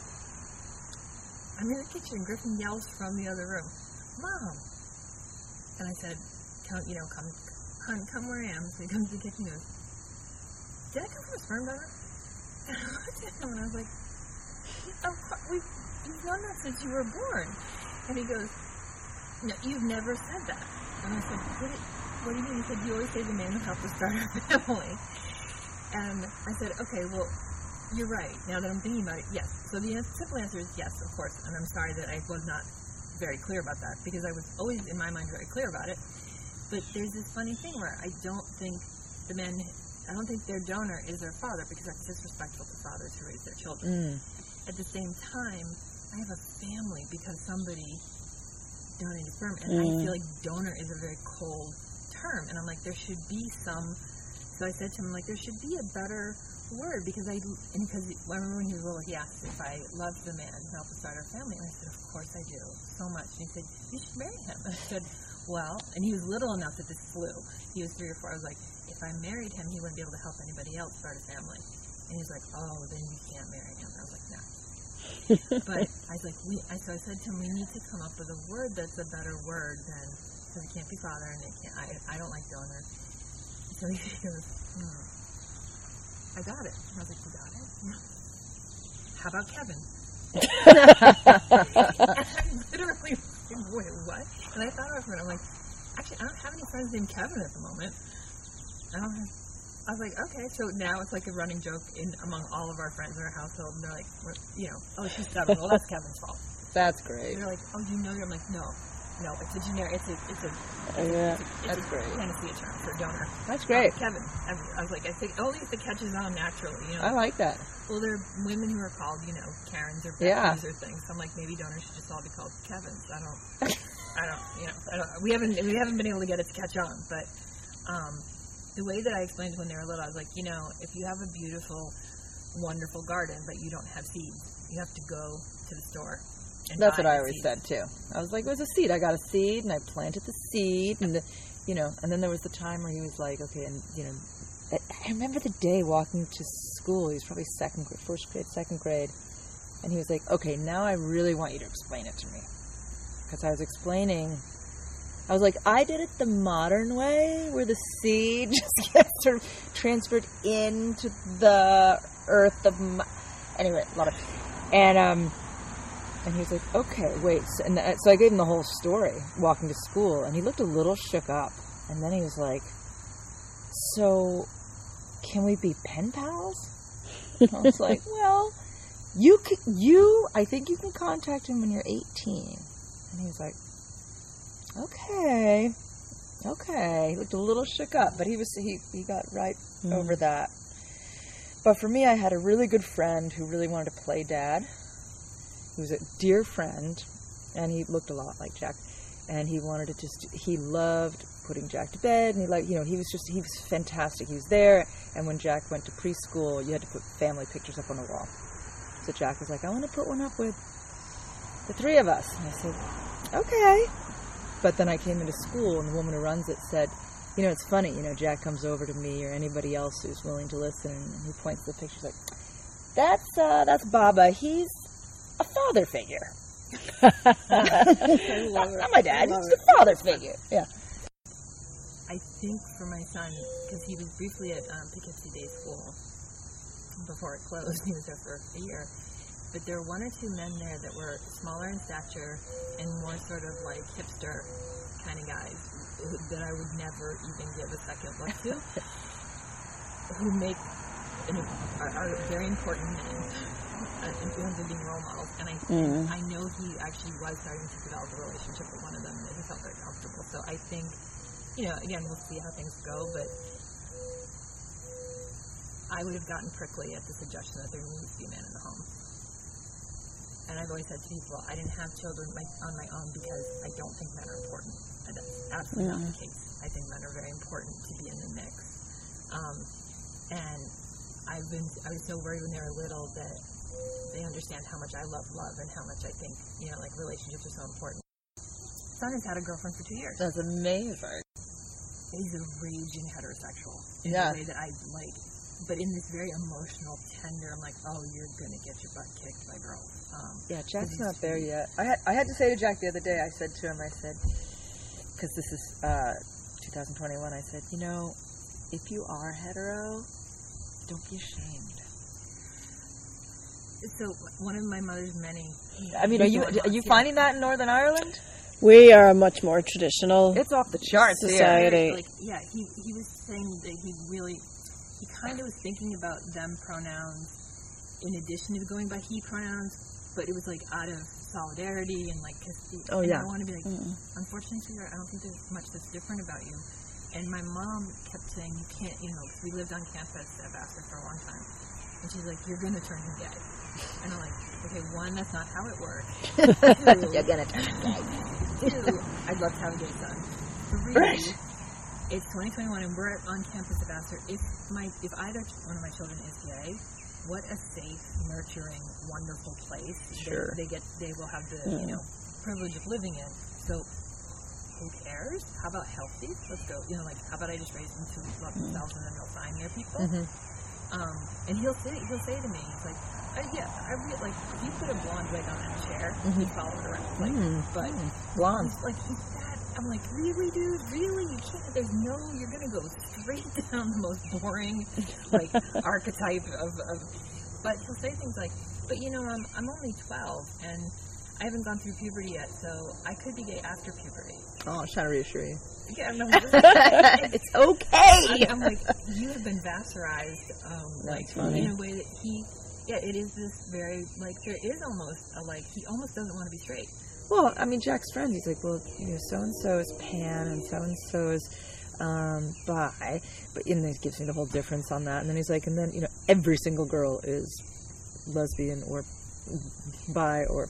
I'm in the kitchen, Griffin yells from the other room, Mom! And I said, come, you know, come, come, come where I am. So he comes to the kitchen and goes, did I come from a sperm donor? And I looked at him and I was like, of course, we've, you've known that since you were born. And he goes, no, you've never said that. And I said, what, it, what do you mean? He said, you always say the man who helped us start our family. And I said, okay, well, you're right. Now that I'm thinking about it, yes. So the simple answer is yes, of course. And I'm sorry that I was not very clear about that, because I was always, in my mind, very clear about it. But there's this funny thing where I don't think the men, I don't think their donor is their father, because that's disrespectful to fathers who raise their children. Mm. At the same time, I have a family because somebody donated sperm, and Mm. I feel like donor is a very cold term. And I'm like, there should be some, so I said to him, like, there should be a better word, because I, and because I remember when he was little, he asked if I loved the man who helped us start our family, and I said, of course I do, so much. And he said, you should marry him. And I said, well, and he was little enough that this flew. He was three or four. I was like, if I married him, he wouldn't be able to help anybody else start a family. And he was like, oh, then you can't marry him. And I was like, no. But I was like, we, I, so I said to him, we need to come up with a word that's a better word than, because it can't be father, and it can't, I, I don't like donor. So he goes, hmm. I got it. And I was like, you got it? How about Kevin? And I literally, wait, what? And I thought about it for a minute. I'm like, actually, I don't have any friends named Kevin at the moment. I don't have, I was like, okay, so now it's like a running joke in among all of our friends in our household, and they're like, we're, you know, oh, she's seven. Well, that's Kevin's fault. That's And great. they're like, oh, you know, I'm like, no, no, it's a generic, it's a, it's a, Yeah. it's a, That's it's great. a Tennessee term for donor. That's great. Um, Kevin. I, I was like, I think only if it catches on naturally, you know. I like that. Well, there are women who are called, you know, Karens or Yeah. Beckys or things. So I'm like, maybe donors should just all be called Kevins. I don't, I don't, you know, I don't. We haven't, we haven't been able to get it to catch on. But um, the way that I explained it when they were little, I was like, you know, if you have a beautiful, wonderful garden, but you don't have seeds, you have to go to the store. And That's buy what I the always seeds. said too. I was like, it was a seed. I got a seed and I planted the seed, and you know, and then there was the time where he was like, okay, and, you know, I, I remember the day walking to school. He was probably second grade, first grade, second grade. And he was like, okay, now I really want you to explain it to me. Because I was explaining, I was like, I did it the modern way, where the seed just gets sort of transferred into the earth. Of my, anyway, a lot of, and um, and he was like, okay, wait. So, and the, so I gave him the whole story, walking to school, and he looked a little shook up. And then he was like, so, can we be pen pals? And I was like, well, you can, you, I think you can contact him when you're eighteen. And he was like, okay, okay. He looked a little shook up, but he was he, he got right mm. over that. But for me, I had a really good friend who really wanted to play dad. He was a dear friend, and he looked a lot like Jack. And he wanted to just, he loved putting Jack to bed, and he like, you know, he was just, he was fantastic. He was there, and when Jack went to preschool, you had to put family pictures up on the wall. So Jack was like, I want to put one up with the three of us. And I said, okay. But then I came into school, and the woman who runs it said, you know, it's funny, you know, Jack comes over to me or anybody else who's willing to listen, and he points to the pictures like, that's, uh, that's Baba. He's a father figure. I love it. Not my dad, he's it. a father figure. Yeah. I think for my son, because he was briefly at um, Poughkeepsie Day School before it closed, he was there for a year, but there were one or two men there that were smaller in stature and more sort of like hipster kind of guys who, that I would never even give a second look to, who make an, are, are very important men uh, in terms of being role models. And I Mm. I know he actually was starting to develop a relationship with one of them that he felt very comfortable. So I think, you know, again, we'll see how things go, but I would have gotten prickly at the suggestion that there needs to be a man in the home. And I've always said to people, I didn't have children my, on my own because I don't think men are important. And that's absolutely Yeah. not the case. I think men are very important to be in the mix. Um, and I've been, I was so worried when they were little that they understand how much I love love and how much I think, you know, like relationships are so important. Son has had a girlfriend for two years. That's amazing. He's a raging heterosexual in Yeah. a way that I like, but in this very emotional, tender, I'm like, oh, you're gonna get your butt kicked by girls. Um, Yeah, Jack's not there yet. I had I had to say to Jack the other day, I said to him, I said, because this is uh, two thousand twenty-one, I said, you know, if you are hetero, don't be ashamed. So one of my mother's many. I mean, are you are you finding that in Northern Ireland? We are a much more traditional It's off the charts here. society. Like, yeah, he he was saying that he really, he kind of was thinking about them pronouns in addition to going by he pronouns, but it was like out of solidarity and like, cause he, Oh, and yeah. I want to be like, Mm. unfortunately, sweetheart, I don't think there's much that's different about you. And my mom kept saying, you can't, you know, because we lived on campus at Vassar for a long time. And she's like, you're going to turn him gay. And I'm like, okay, one, that's not how it works. Two, You're gonna turn gay. two, I'd love to have a gay son. Three, Right. it's twenty twenty-one and we're on campus at Vassar. If my, if either one of my children is gay, what a safe, nurturing, wonderful place Sure. they, they get. They will have the you know privilege of living in. So who cares? How about healthy? Let's go. You know, like how about I just raise them to love themselves and then they'll find their people. Mm-hmm. Um, and he'll say he'll say to me, he's like, I, yeah, I re- like if you put a blonde wig on that chair, Mhm. he'd follow it around. Like, Mm, but blonde. he's like he's that. I'm like, really, dude? Really? You can't. There's no. You're gonna go straight down the most boring, like archetype of, of. But he'll say things like, but you know, I'm I'm only twelve and I haven't gone through puberty yet, so I could be gay after puberty. Oh, I'm trying to reassure you. Yeah, no, It's okay. I'm like, you have been Vassarized, um, like funny. in a way that he, yeah, it is this very like there is almost a like he almost doesn't want to be straight. Well, I mean, Jack's friend, he's like, well, you know, so-and-so is pan and so-and-so is um, bi. But, and then he gives me the whole difference on that. And then he's like, and then, you know, every single girl is lesbian or bi or...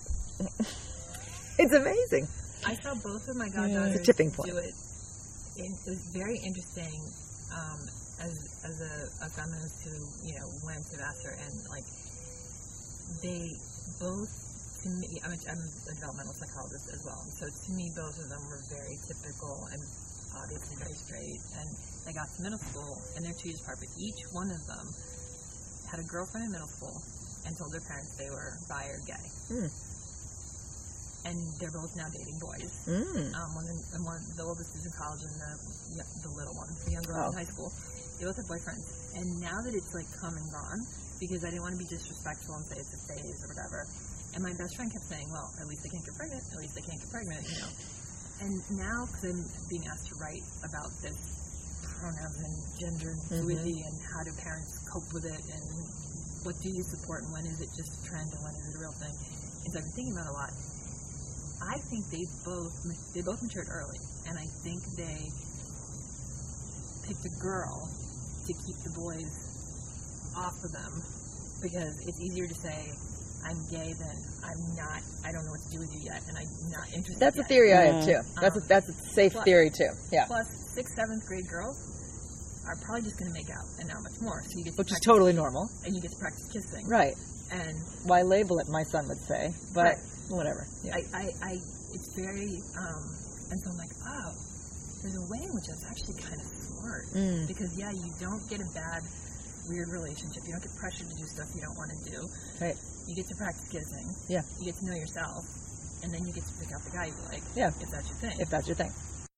It's amazing. I saw both of my goddaughters It's a tipping point. do it. It was very interesting um, as as a, a feminist who you know went to Vassar and like they both to me. I'm a, I'm a developmental psychologist as well, so to me both of them were very typical and obviously very straight, and they got to middle school, and they're two years apart, but each one of them had a girlfriend in middle school and told their parents they were bi or gay. Mm. And they're both now dating boys. Mm. Um, one, in, and one, the oldest is in college, and the yeah, the little one, the younger one, Oh. in high school. They both have boyfriends. And now that it's like come and gone, because I didn't want to be disrespectful and say it's a phase or whatever. And my best friend kept saying, "Well, at least they can't get pregnant. At least they can't get pregnant," you know. And now, because I'm being asked to write about this pronouns and gender and fluidity and how do parents cope with it and what do you support and when is it just a trend and when is it a real thing. And so I've been thinking about it a lot. I think they both they both matured early, and I think they picked a girl to keep the boys off of them because it's easier to say I'm gay than I'm not. I don't know what to do with you yet, and I'm not interested. That's a yet. theory I have too. That's a, Um, that's a safe plus- theory too. Yeah, Plus, sixth, seventh grade girls are probably just going to make out, and not much more. So you get to which is practice- totally normal. and you get to practice kissing. Right. And Why label it? My son would say, but Right. whatever. Yeah. I, I, I, it's very, um, and so I'm like, oh, there's a way in which that's actually kind of smart. Mm. Because, yeah, you don't get a bad, weird relationship. You don't get pressured to do stuff you don't want to do. Right. You get to practice kissing. Yeah. You get to know yourself. And then you get to pick out the guy you like. Yeah. If that's your thing. If that's your thing.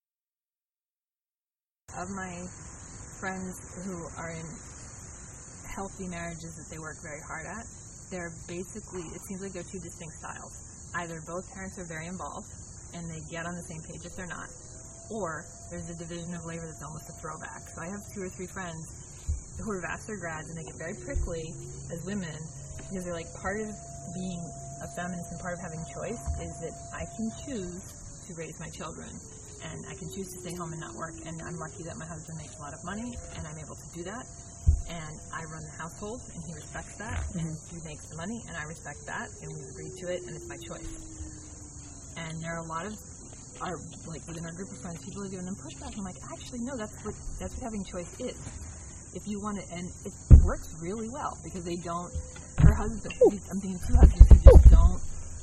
Of my friends who are in healthy marriages that they work very hard at, they're basically, it seems like they're two distinct styles. Either both parents are very involved and they get on the same page if they're not, or there's a division of labor that's almost a throwback. So I have two or three friends who are vassar grads and they get very prickly as women because they're like, part of being a feminist and part of having choice is that I can choose to raise my children. And I can choose to stay home and not work. And I'm lucky that my husband makes a lot of money, and I'm able to do that. And I run the household, and he respects that. Mm-hmm. And he makes the money, and I respect that. And we've agreed to it, and it's my choice. And there are a lot of, our like within our group of friends, people are giving them pushback. I'm like, actually, no, that's what that's what having choice is. If you want it, and it works really well because they don't. Her husband, I'm thinking two husbands who just don't.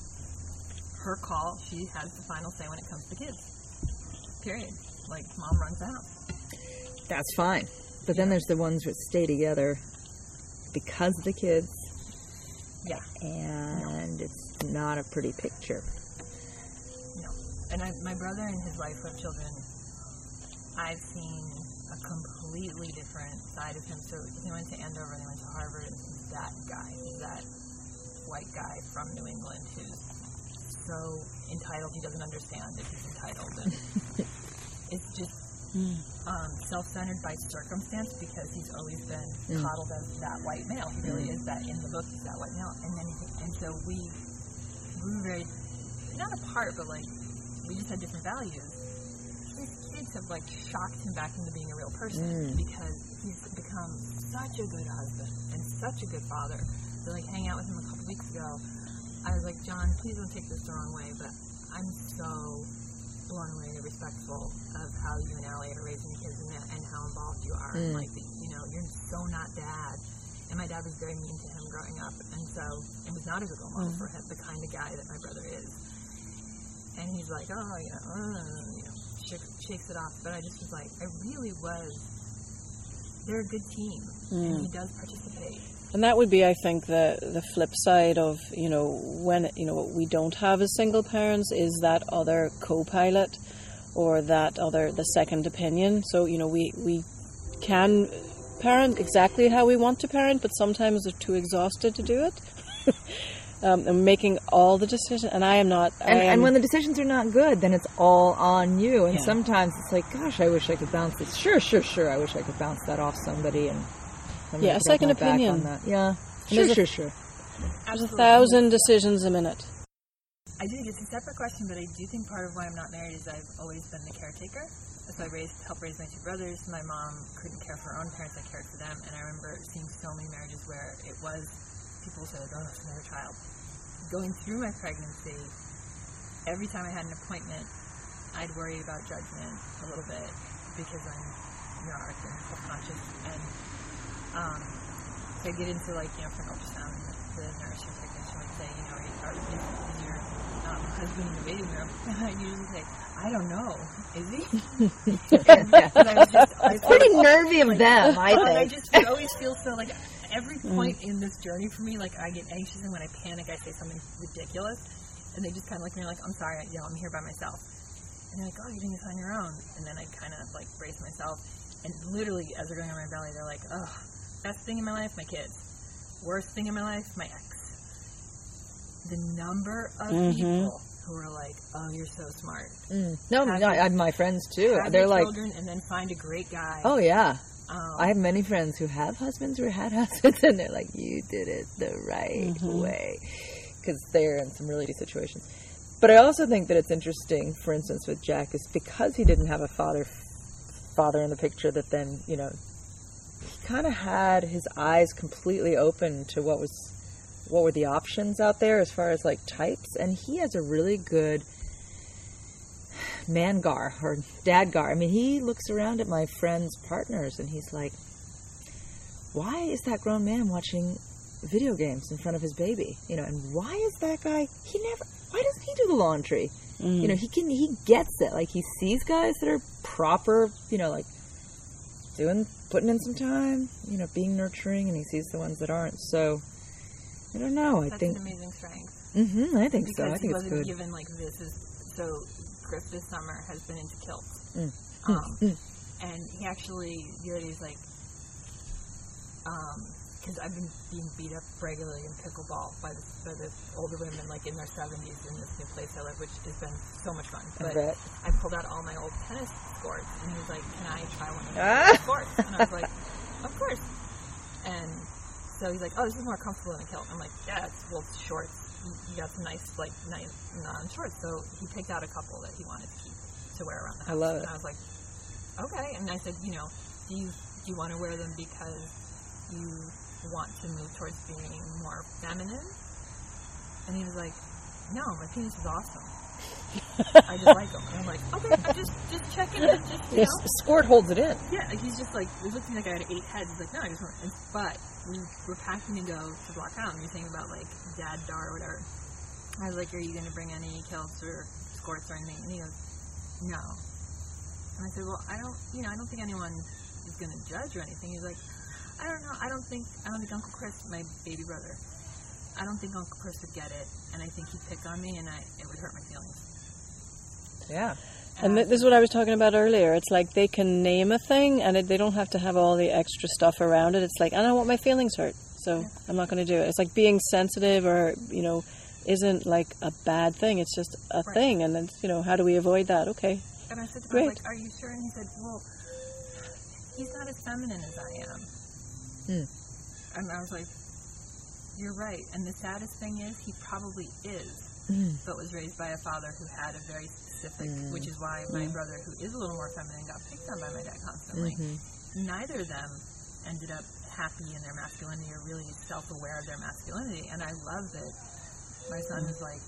Her call. She has the final say when it comes to kids. Period. Like, mom runs the house. That's fine. But then there's the ones that stay together because of the kids, Yeah. and it's not a pretty picture. No. And I, my brother and his wife who have children, I've seen a completely different side of him. So he went to Andover and he went to Harvard, and he's that guy. He's that white guy from New England who's so entitled he doesn't understand that he's entitled. And it's just um, self-centered by circumstance because he's always been Mm. coddled as that white male. He really is that in the book. He's that white male, and then and so we grew very not apart, but like we just had different values. His kids have like shocked him back into being a real person Mm. because he's become such a good husband and such a good father. So like hanging out with him a couple weeks ago, I was like, John, please don't take this the wrong way, but I'm so blown away and respectful of how you and Allie are raising the kids and, that, and how involved you are. Mm. And like, the, you know, you're so not dad. And my dad was very mean to him growing up, and so it was not a good role model Mm. for him, the kind of guy that my brother is. And he's like, oh, you know, uh, you know, shakes, shakes it off. But I just was like, I really was. They're a good team, and he does participate. And that would be, I think, the the flip side of, you know, when, you know, we don't have as single parents is that other co-pilot or that other, the second opinion. So, you know, we, we can parent exactly how we want to parent, but sometimes we're too exhausted to do it. um, and making all the decisions. And I am not... And, I am, and when the decisions are not good, then it's all on you. And Yeah. sometimes it's like, gosh, I wish I could bounce this. Sure, sure, sure. I wish I could bounce that off somebody and somebody Yeah, a could have second my back opinion. on that. Yeah, sure, there's a- sure, sure. there's a thousand decisions a minute. I do think it's a separate question, but I do think part of why I'm not married is I've always been the caretaker. So I raised, helped raise my two brothers. My mom couldn't care for her own parents. I cared for them. And I remember seeing so many marriages where it was, people said, oh, it's another child. Going through my pregnancy, every time I had an appointment, I'd worry about judgment a little bit because I'm neurotic and self-conscious. And um, like I get into like you know for an ultrasound, the, the nurse or technician would say, you know, are, are, is, is your um, husband in the waiting room? And I usually say, I don't know. Is he? and, and I was just, I It's pretty felt, nervy of like, them, I and I think. just I always feel so like every point in this journey for me, like I get anxious, and when I panic, I say something ridiculous, and they just kind of look at me like, I'm sorry, I, you know, I'm here by myself. And they're like, oh, you're doing this on your own. And then I kind of like brace myself, and literally as they're going on my belly, they're like, oh, best thing in my life, my kids. Worst thing in my life, my ex. The number of Mhm. people who are like, oh, you're so smart. Mm. No, Have no, your- I, my friends too. Have They're your like, children and then find a great guy. oh yeah. Um, I have many friends who have husbands or had husbands, and they're like, you did it the right Mhm. way. Because they're in some really deep situations. But I also think that it's interesting, for instance, with Jack, is because he didn't have a father father in the picture, that then, you know, he kind of had his eyes completely open to what was what were the options out there as far as like types, and he has a really good man-gar or dad-gar. I mean, he looks around at my friends' partners and he's like, why is that grown man watching video games in front of his baby? You know, and why is that guy, he never, why doesn't he do the laundry? Mm. You know, he can, he gets it. Like, he sees guys that are proper, you know, like, doing, putting in some time, you know, being nurturing, and he sees the ones that aren't. So, I don't know. I that's think, an amazing strength. mm-hmm, I think Because so. I he think it's wasn't good. given like this is so. Chris this summer has been into kilts, Mm. um, Mm. and he actually the other day was like, because I've been being beat up regularly in pickleball by the, by the older women like in their seventies in this new place I live, which has been so much fun. I But bet. I pulled out all my old tennis courts, and he was like, "Can I try one of Ah. those courts?" And I was like, "Of course." And so he's like, "Oh, this is more comfortable than a kilt." I'm like, "Yeah, it's well, it's shorts. You, you got some nice, like, nice non-shorts." So he picked out a couple that he wanted to keep to wear around the house. I love it. And I was like, "Okay." And I said, "You know, do you do you want to wear them because you want to move towards being more feminine?" And he was like, "No, my penis is awesome. I just like them." And I'm like, "Okay, I'm just just checking it. Just you Yes, know." squirt holds it in. Yeah, like he's just like, he looked at me like I had eight heads. He's like, "No, I just want," and, but we were packing to go to Block Island. You're saying about like dad dar or whatever. I was like, "Are you going to bring any kilts or skirts or anything?" And he goes, "No." And I said, "Well, I don't, you know, I don't think anyone is going to judge or anything." He's like, "I don't know. I don't think, I don't think Uncle Chris, my baby brother, I don't think Uncle Chris would get it, and I think he'd pick on me, and I, it would hurt my feelings." Yeah. And I th- this is what I was talking about earlier. It's like they can name a thing, and it, they don't have to have all the extra stuff around it. It's like, I don't want my feelings hurt, so Yeah. I'm not going to do it. It's like being sensitive, or you know, isn't like a bad thing. It's just a Right. thing, and then you know, how do we avoid that? Okay, And I said to him, I Great. was like, "Are you sure?" And he said, "Well, he's not as feminine as I am." Hmm. And I was like, "You're right." And the saddest thing is, he probably is, Mm. but was raised by a father who had a very specific, Mm. which is why my Mm. brother, who is a little more feminine, got picked on by my dad constantly. Mm-hmm. Neither of them ended up happy in their masculinity or really self-aware of their masculinity. And I love that my son is like,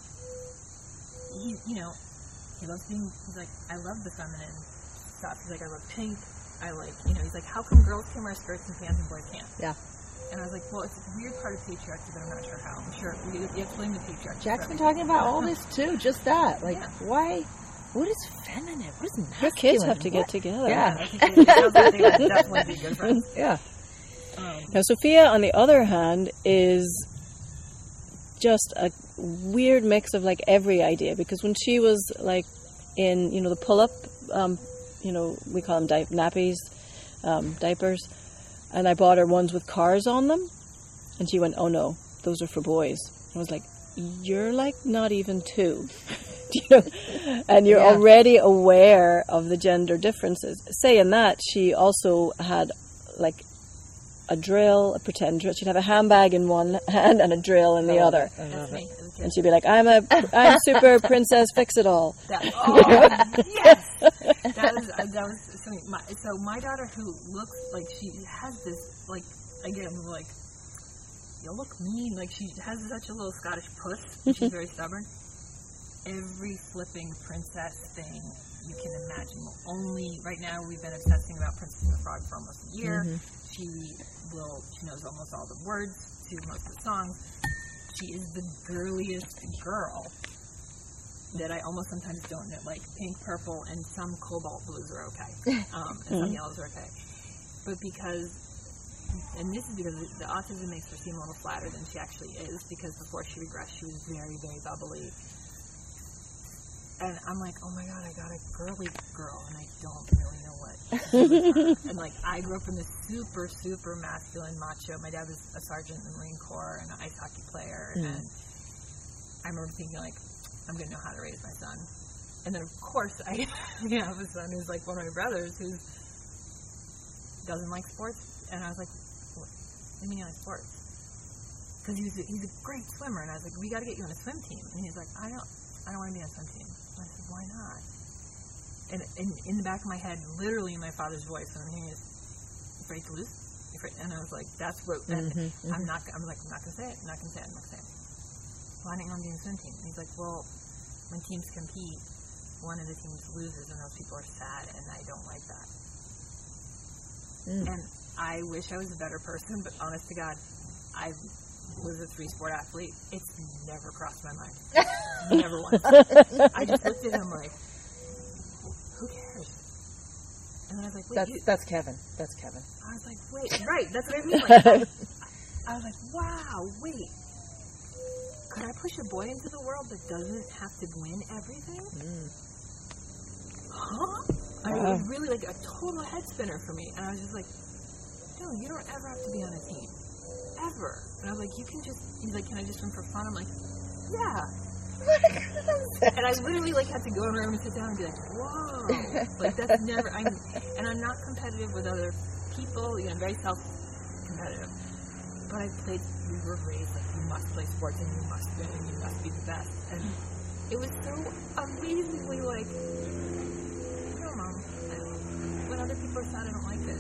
he, you know, he loves being, he's like, I love the feminine stuff. He's like, I love pink. I like, you know, he's like, how come girls can wear skirts and pants and boys can't? Yeah. And I was like, well, it's a weird part of patriarchy, but I'm not sure how. I'm sure you, you have to blame the patriarchy. Jack's for been everything. talking about all this too, just that. Like, Yeah. why? What is feminine? What is masculine? your kids have to get What? together. Yeah. I think it sounds like they would definitely be good friends. Yeah. Um, Now, Sophia, on the other hand, is just a weird mix of like every idea, because when she was like in, you know, the pull-up, um, you know, we call them di- nappies, um, diapers, and I bought her ones with cars on them, and she went, "Oh no, those are for boys." I was like, "You're like not even two." You know, and you're Yeah. already aware of the gender differences. Saying that, she also had like a drill, a pretend drill. She'd have a handbag in one hand and a drill in the I love other. it. I that's love me it. as a kid. And she'd be like, "I'm a, I'm super princess, fix it all." That, oh, yes! That was, uh, that was something. My, so my daughter, who looks like she has this, like, again, like, you look mean, like she has such a little Scottish puss, and she's very stubborn. Every flipping princess thing you can imagine. Only, right now, we've been obsessing about Princess and the Frog for almost a year. Mhm. She will. She knows almost all the words to most of the songs. She is the girliest girl that I almost sometimes don't know. Like pink, purple, and some cobalt blues are okay, um, and some yellows are okay. But because, and this is because the autism makes her seem a little flatter than she actually is. Because before she regressed, she was very, very bubbly. And I'm like, oh my god, I got a girly girl, and I don't really know what to do with her. And like, I grew up in this super, super masculine macho. My dad was a sergeant in the Marine Corps and an ice hockey player, mm. and I remember thinking like, I'm gonna know how to raise my son. And then of course I you know, have a son who's like one of my brothers who doesn't like sports, and I was like, what do you mean you like sports? Because he's a, he's a great swimmer, and I was like, we got to get you on a swim team. And he's like, I don't, I don't want to be on a swim team. And I said, why not? And in, in the back of my head, literally in my father's voice, when I'm hearing is, afraid to lose? Afraid? And I was like, that's what, mm-hmm, mm-hmm. I'm not, I'm like, I'm not going to say it, I'm not going to say it, I'm not going to say it. Why don't you want to be on a swim team? And he's like, well, when teams compete, one of the teams loses, and those people are sad, and I don't like that. Mm. And I wish I was a better person, but honest to God, I was a three-sport athlete. It's never crossed my mind. Never once. I just looked at him like, who cares? And then I was like, wait. That's, you, that's Kevin. That's Kevin. I was like, wait, right, that's what I mean. Like, I, I was like, wow, wait. Could I push a boy into the world that doesn't have to win everything? Mm. Huh? I mean, it was really like a total head spinner for me. And I was just like, no, you don't ever have to be on a team. Ever. And I was like, you can just, he's like, can I just swim for fun? I'm like, yeah. And I literally like had to go in a room and sit down and be like, whoa. Like that's never, I'm, and I'm not competitive with other people. You know, I'm very self-competitive. But I played, we were raised like, you must play sports and you must win and you must be the best. And it was so amazingly like, no, Mom, I don't, when other people are sad, I don't like it.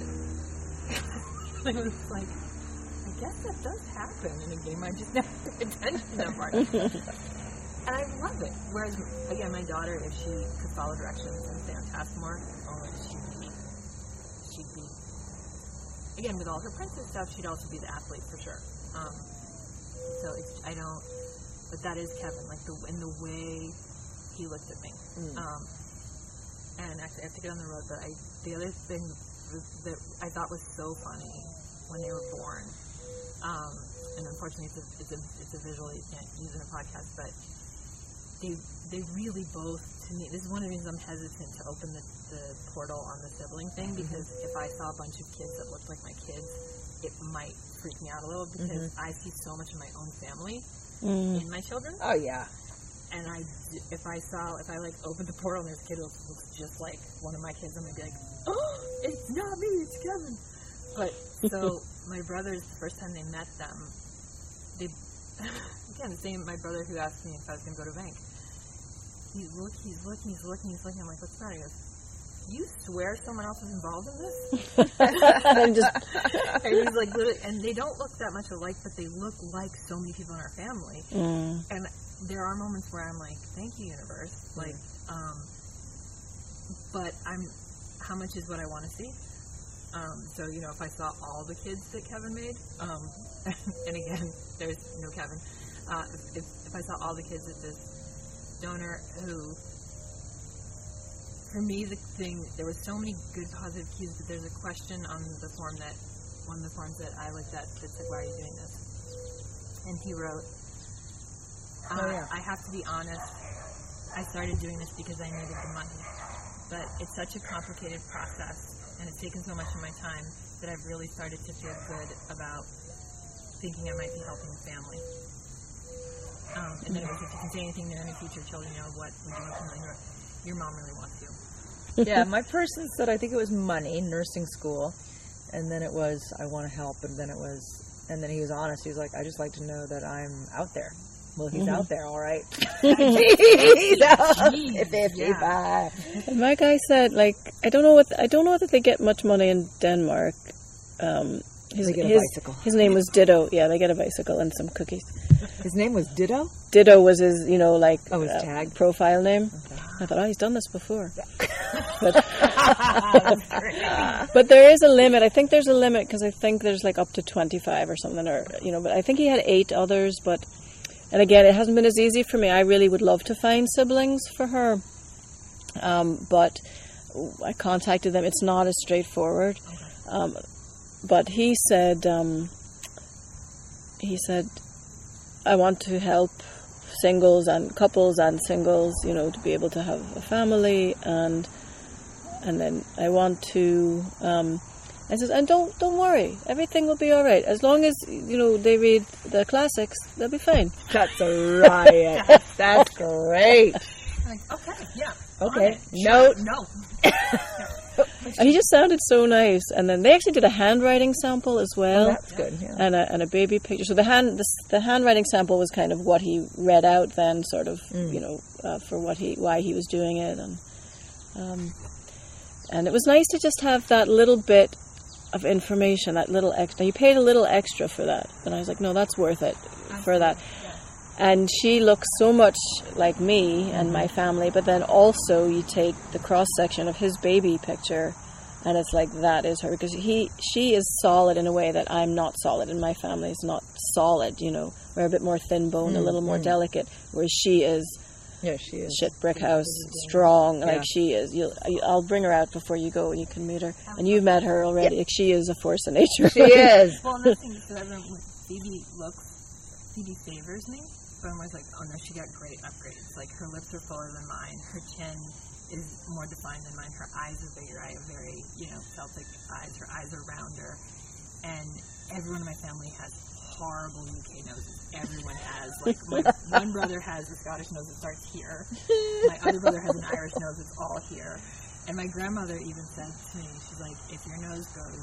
I was like, I guess that does happen in a game. I just never pay attention to that part. And I love it. Whereas, again, my daughter, if she could follow directions and stay on task more, oh, she'd be, she'd be, again, with all her princess stuff, she'd also be the athlete for sure. Um, so it's, I don't, but that is Kevin, like the, in the way he looked at me. Mm. Um, and actually, I have to get on the road, but I, the other thing that I thought was so funny when they were born, um, and unfortunately it's a, it's a, it's a visual you can't use in a podcast, but they they really both, to me, this is one of the reasons I'm hesitant to open the, the portal on the sibling thing, because if I saw a bunch of kids that looked like my kids, it might freak me out a little, because mm-hmm. I see so much of my own family mm. in my children. Oh, yeah. And I, if I saw, if I like opened the portal and there's a kid who looks just like one of my kids, I'm going to be like, oh, it's not me, it's Kevin. But, so, my brothers, the first time they met them, they, again, the same, my brother who asked me if I was going to go to bank. He's looking, he's looking, he's looking, he's looking. I'm like, what's the matter? He goes, you swear someone else is involved in this? and, just, and he's like, literally, and they don't look that much alike, but they look like so many people in our family. Mm. And there are moments where I'm like, thank you, universe. Like, um, but I'm, how much is what I want to see? Um, so, you know, if I saw all the kids that Kevin made, um, and again, there's no Kevin, uh, if, if I saw all the kids at this donor who, for me, the thing, there were so many good positive cues, but there's a question on the form that, one of the forms that I looked at that said, why are you doing this? And he wrote, uh, oh, yeah. I have to be honest, I started doing this because I needed the money, but it's such a complicated process, and it's taken so much of my time that I've really started to feel good about thinking I might be helping the family. Um, and then it was, if you can say anything to any future children, you know, what would you want to know? Your mom really wants you. Yeah, my person said, I think it was money, nursing school, and then it was, I want to help, and then it was, and then he was honest. He was like, I just like to know that I'm out there. Well, he's mm-hmm. out there, all right. He's out. Yeah. And my guy said, like, I don't know what I don't know whether they get much money in Denmark. Um, his, they get a his, bicycle. His name was Ditto. Yeah, they get a bicycle and some cookies. His name was Ditto? Ditto was his, you know, like oh, his uh, tag profile name. Okay. I thought, oh, he's done this before. But, but there is a limit. I think there's a limit because I think there's like up to twenty-five or something, or you know. But I think he had eight others. But and again, it hasn't been as easy for me. I really would love to find siblings for her, um, but I contacted them. It's not as straightforward. Um, but he said, um, he said, I want to help singles and couples and singles, you know, to be able to have a family, and and then I want to. Um, I said, and don't don't worry, everything will be all right as long as you know they read the classics. They'll be fine. That's a riot. That's great. Like, okay, yeah. Okay. Sure. No. No. And he just sounded so nice. And then they actually did a handwriting sample as well. Oh, that's good. Yeah. And a and a baby picture. So the hand the, the handwriting sample was kind of what he read out then, sort of, Mm. you know, uh, for what he why he was doing it, and um, and it was nice to just have that little bit of information, that little extra. He paid a little extra for that, and I was like, no, that's worth it for that. And she looks so much like me and my family, but then also you take the cross section of his baby picture, and it's like that is her, because he she is solid in a way that I'm not solid, and my family is not solid. You know, we're a bit more thin boned, Mm, a little more mm. delicate, whereas she is Yeah, she is. shit brick house, strong, Yeah. like she is. You'll, I'll bring her out before you go, and you can meet her. And you've met her already. Like, she is a force of nature. She is. Well, and the thing is that everyone, when Phoebe looks, Phoebe favors me, but I'm always like, oh no, she got great upgrades. Like, her lips are fuller than mine, her chin is more defined than mine, her eyes are bigger. I have very, you know, Celtic eyes, her eyes are rounder, and everyone in my family has horrible U K noses. Everyone has, like, my one brother has a Scottish nose that starts here, my other brother has an Irish nose that's all here, and my grandmother even said to me, she's like, if your nose goes,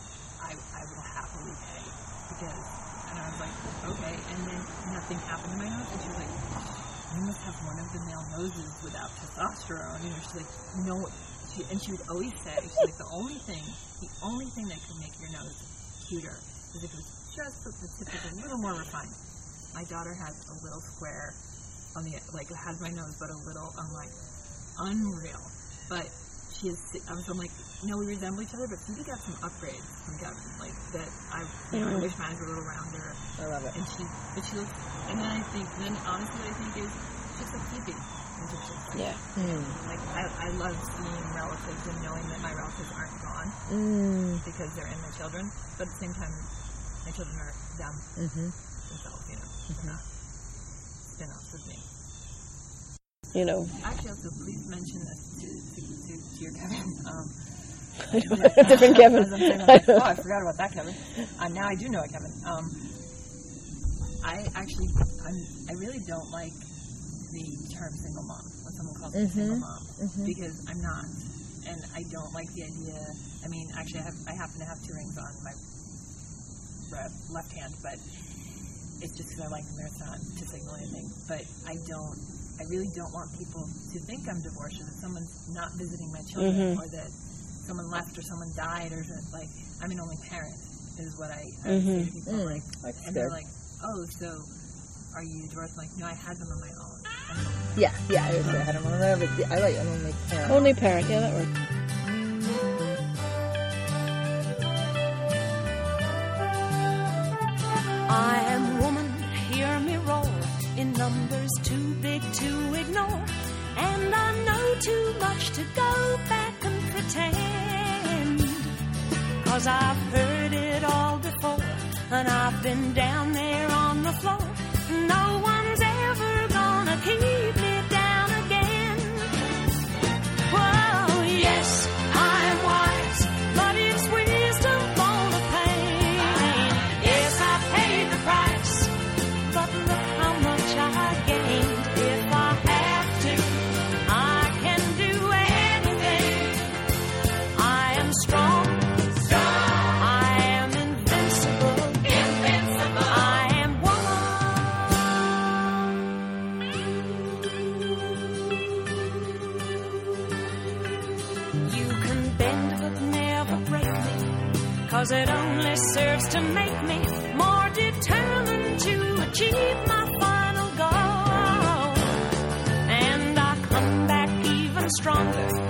I, I will happily pay, because, and I was like, okay, and then nothing happened to my nose, and she was like, you must have one of the male noses without testosterone, you know, she's like, no, she, and she would always say, she's like, the only thing, the only thing that could make your nose cuter is if it was just the tip was a little more refined. My daughter has a little square on the, like, it has my nose, but a little, I'm like, unreal, but she is, I was, I'm like, no, we resemble each other, but Phoebe got some upgrades from Kevin, like, that I, you know, I wish mine was a little rounder, I love it. and she, but she looks, and then I think, then honestly what I think is, she's like Phoebe, and just, just like, Yeah. Mm. like, I, I love seeing relatives and knowing that my relatives aren't gone, Mm. because they're in my children, but at the same time, my children are them, Mm-hmm. themselves, you know, they're not spin-offs of me. You know, Actually, also, please mention this to, to, to, to your Kevin, um, I don't know, different Kevin. As I'm saying, I'm like, oh, I forgot about that Kevin. Uh, now I do know it, Kevin. Um, I actually, I'm, I really don't like the term single mom when someone calls me Mhm. single mom, Mhm. because I'm not, and I don't like the idea. I mean, actually, I have, I happen to have two rings on my re- left hand, but it's just because I like them. It's not to signal anything, but I don't. I really don't want people to think I'm divorced, or that someone's not visiting my children, Mhm. or that someone left or someone died, or that, like, I'm an only parent is what I, I Mhm. say to people. Mm. Like, That's and good. they're like, oh, so are you divorced? I'm like, no, I had them on my own. I'm an only parent. Yeah, yeah, I would say I had them on there, but I like an only parent. only parent. Yeah, that works. I am woman, hear me roar, in numbers too big to ignore, and I know too much to go back and pretend, 'cause I've heard it all before, and I've been down there on the floor. No one's ever gonna keep me down again. Whoa, yes, I'm wise, but it's wisdom for the pain. Yes, I paid the price, but look how much I gained. If I have to, I can do anything. I am strong. I am invincible. Invincible. I am woman. You can bend but never break me, 'cause it only serves to make me more determined to achieve my final goal. And I come back even stronger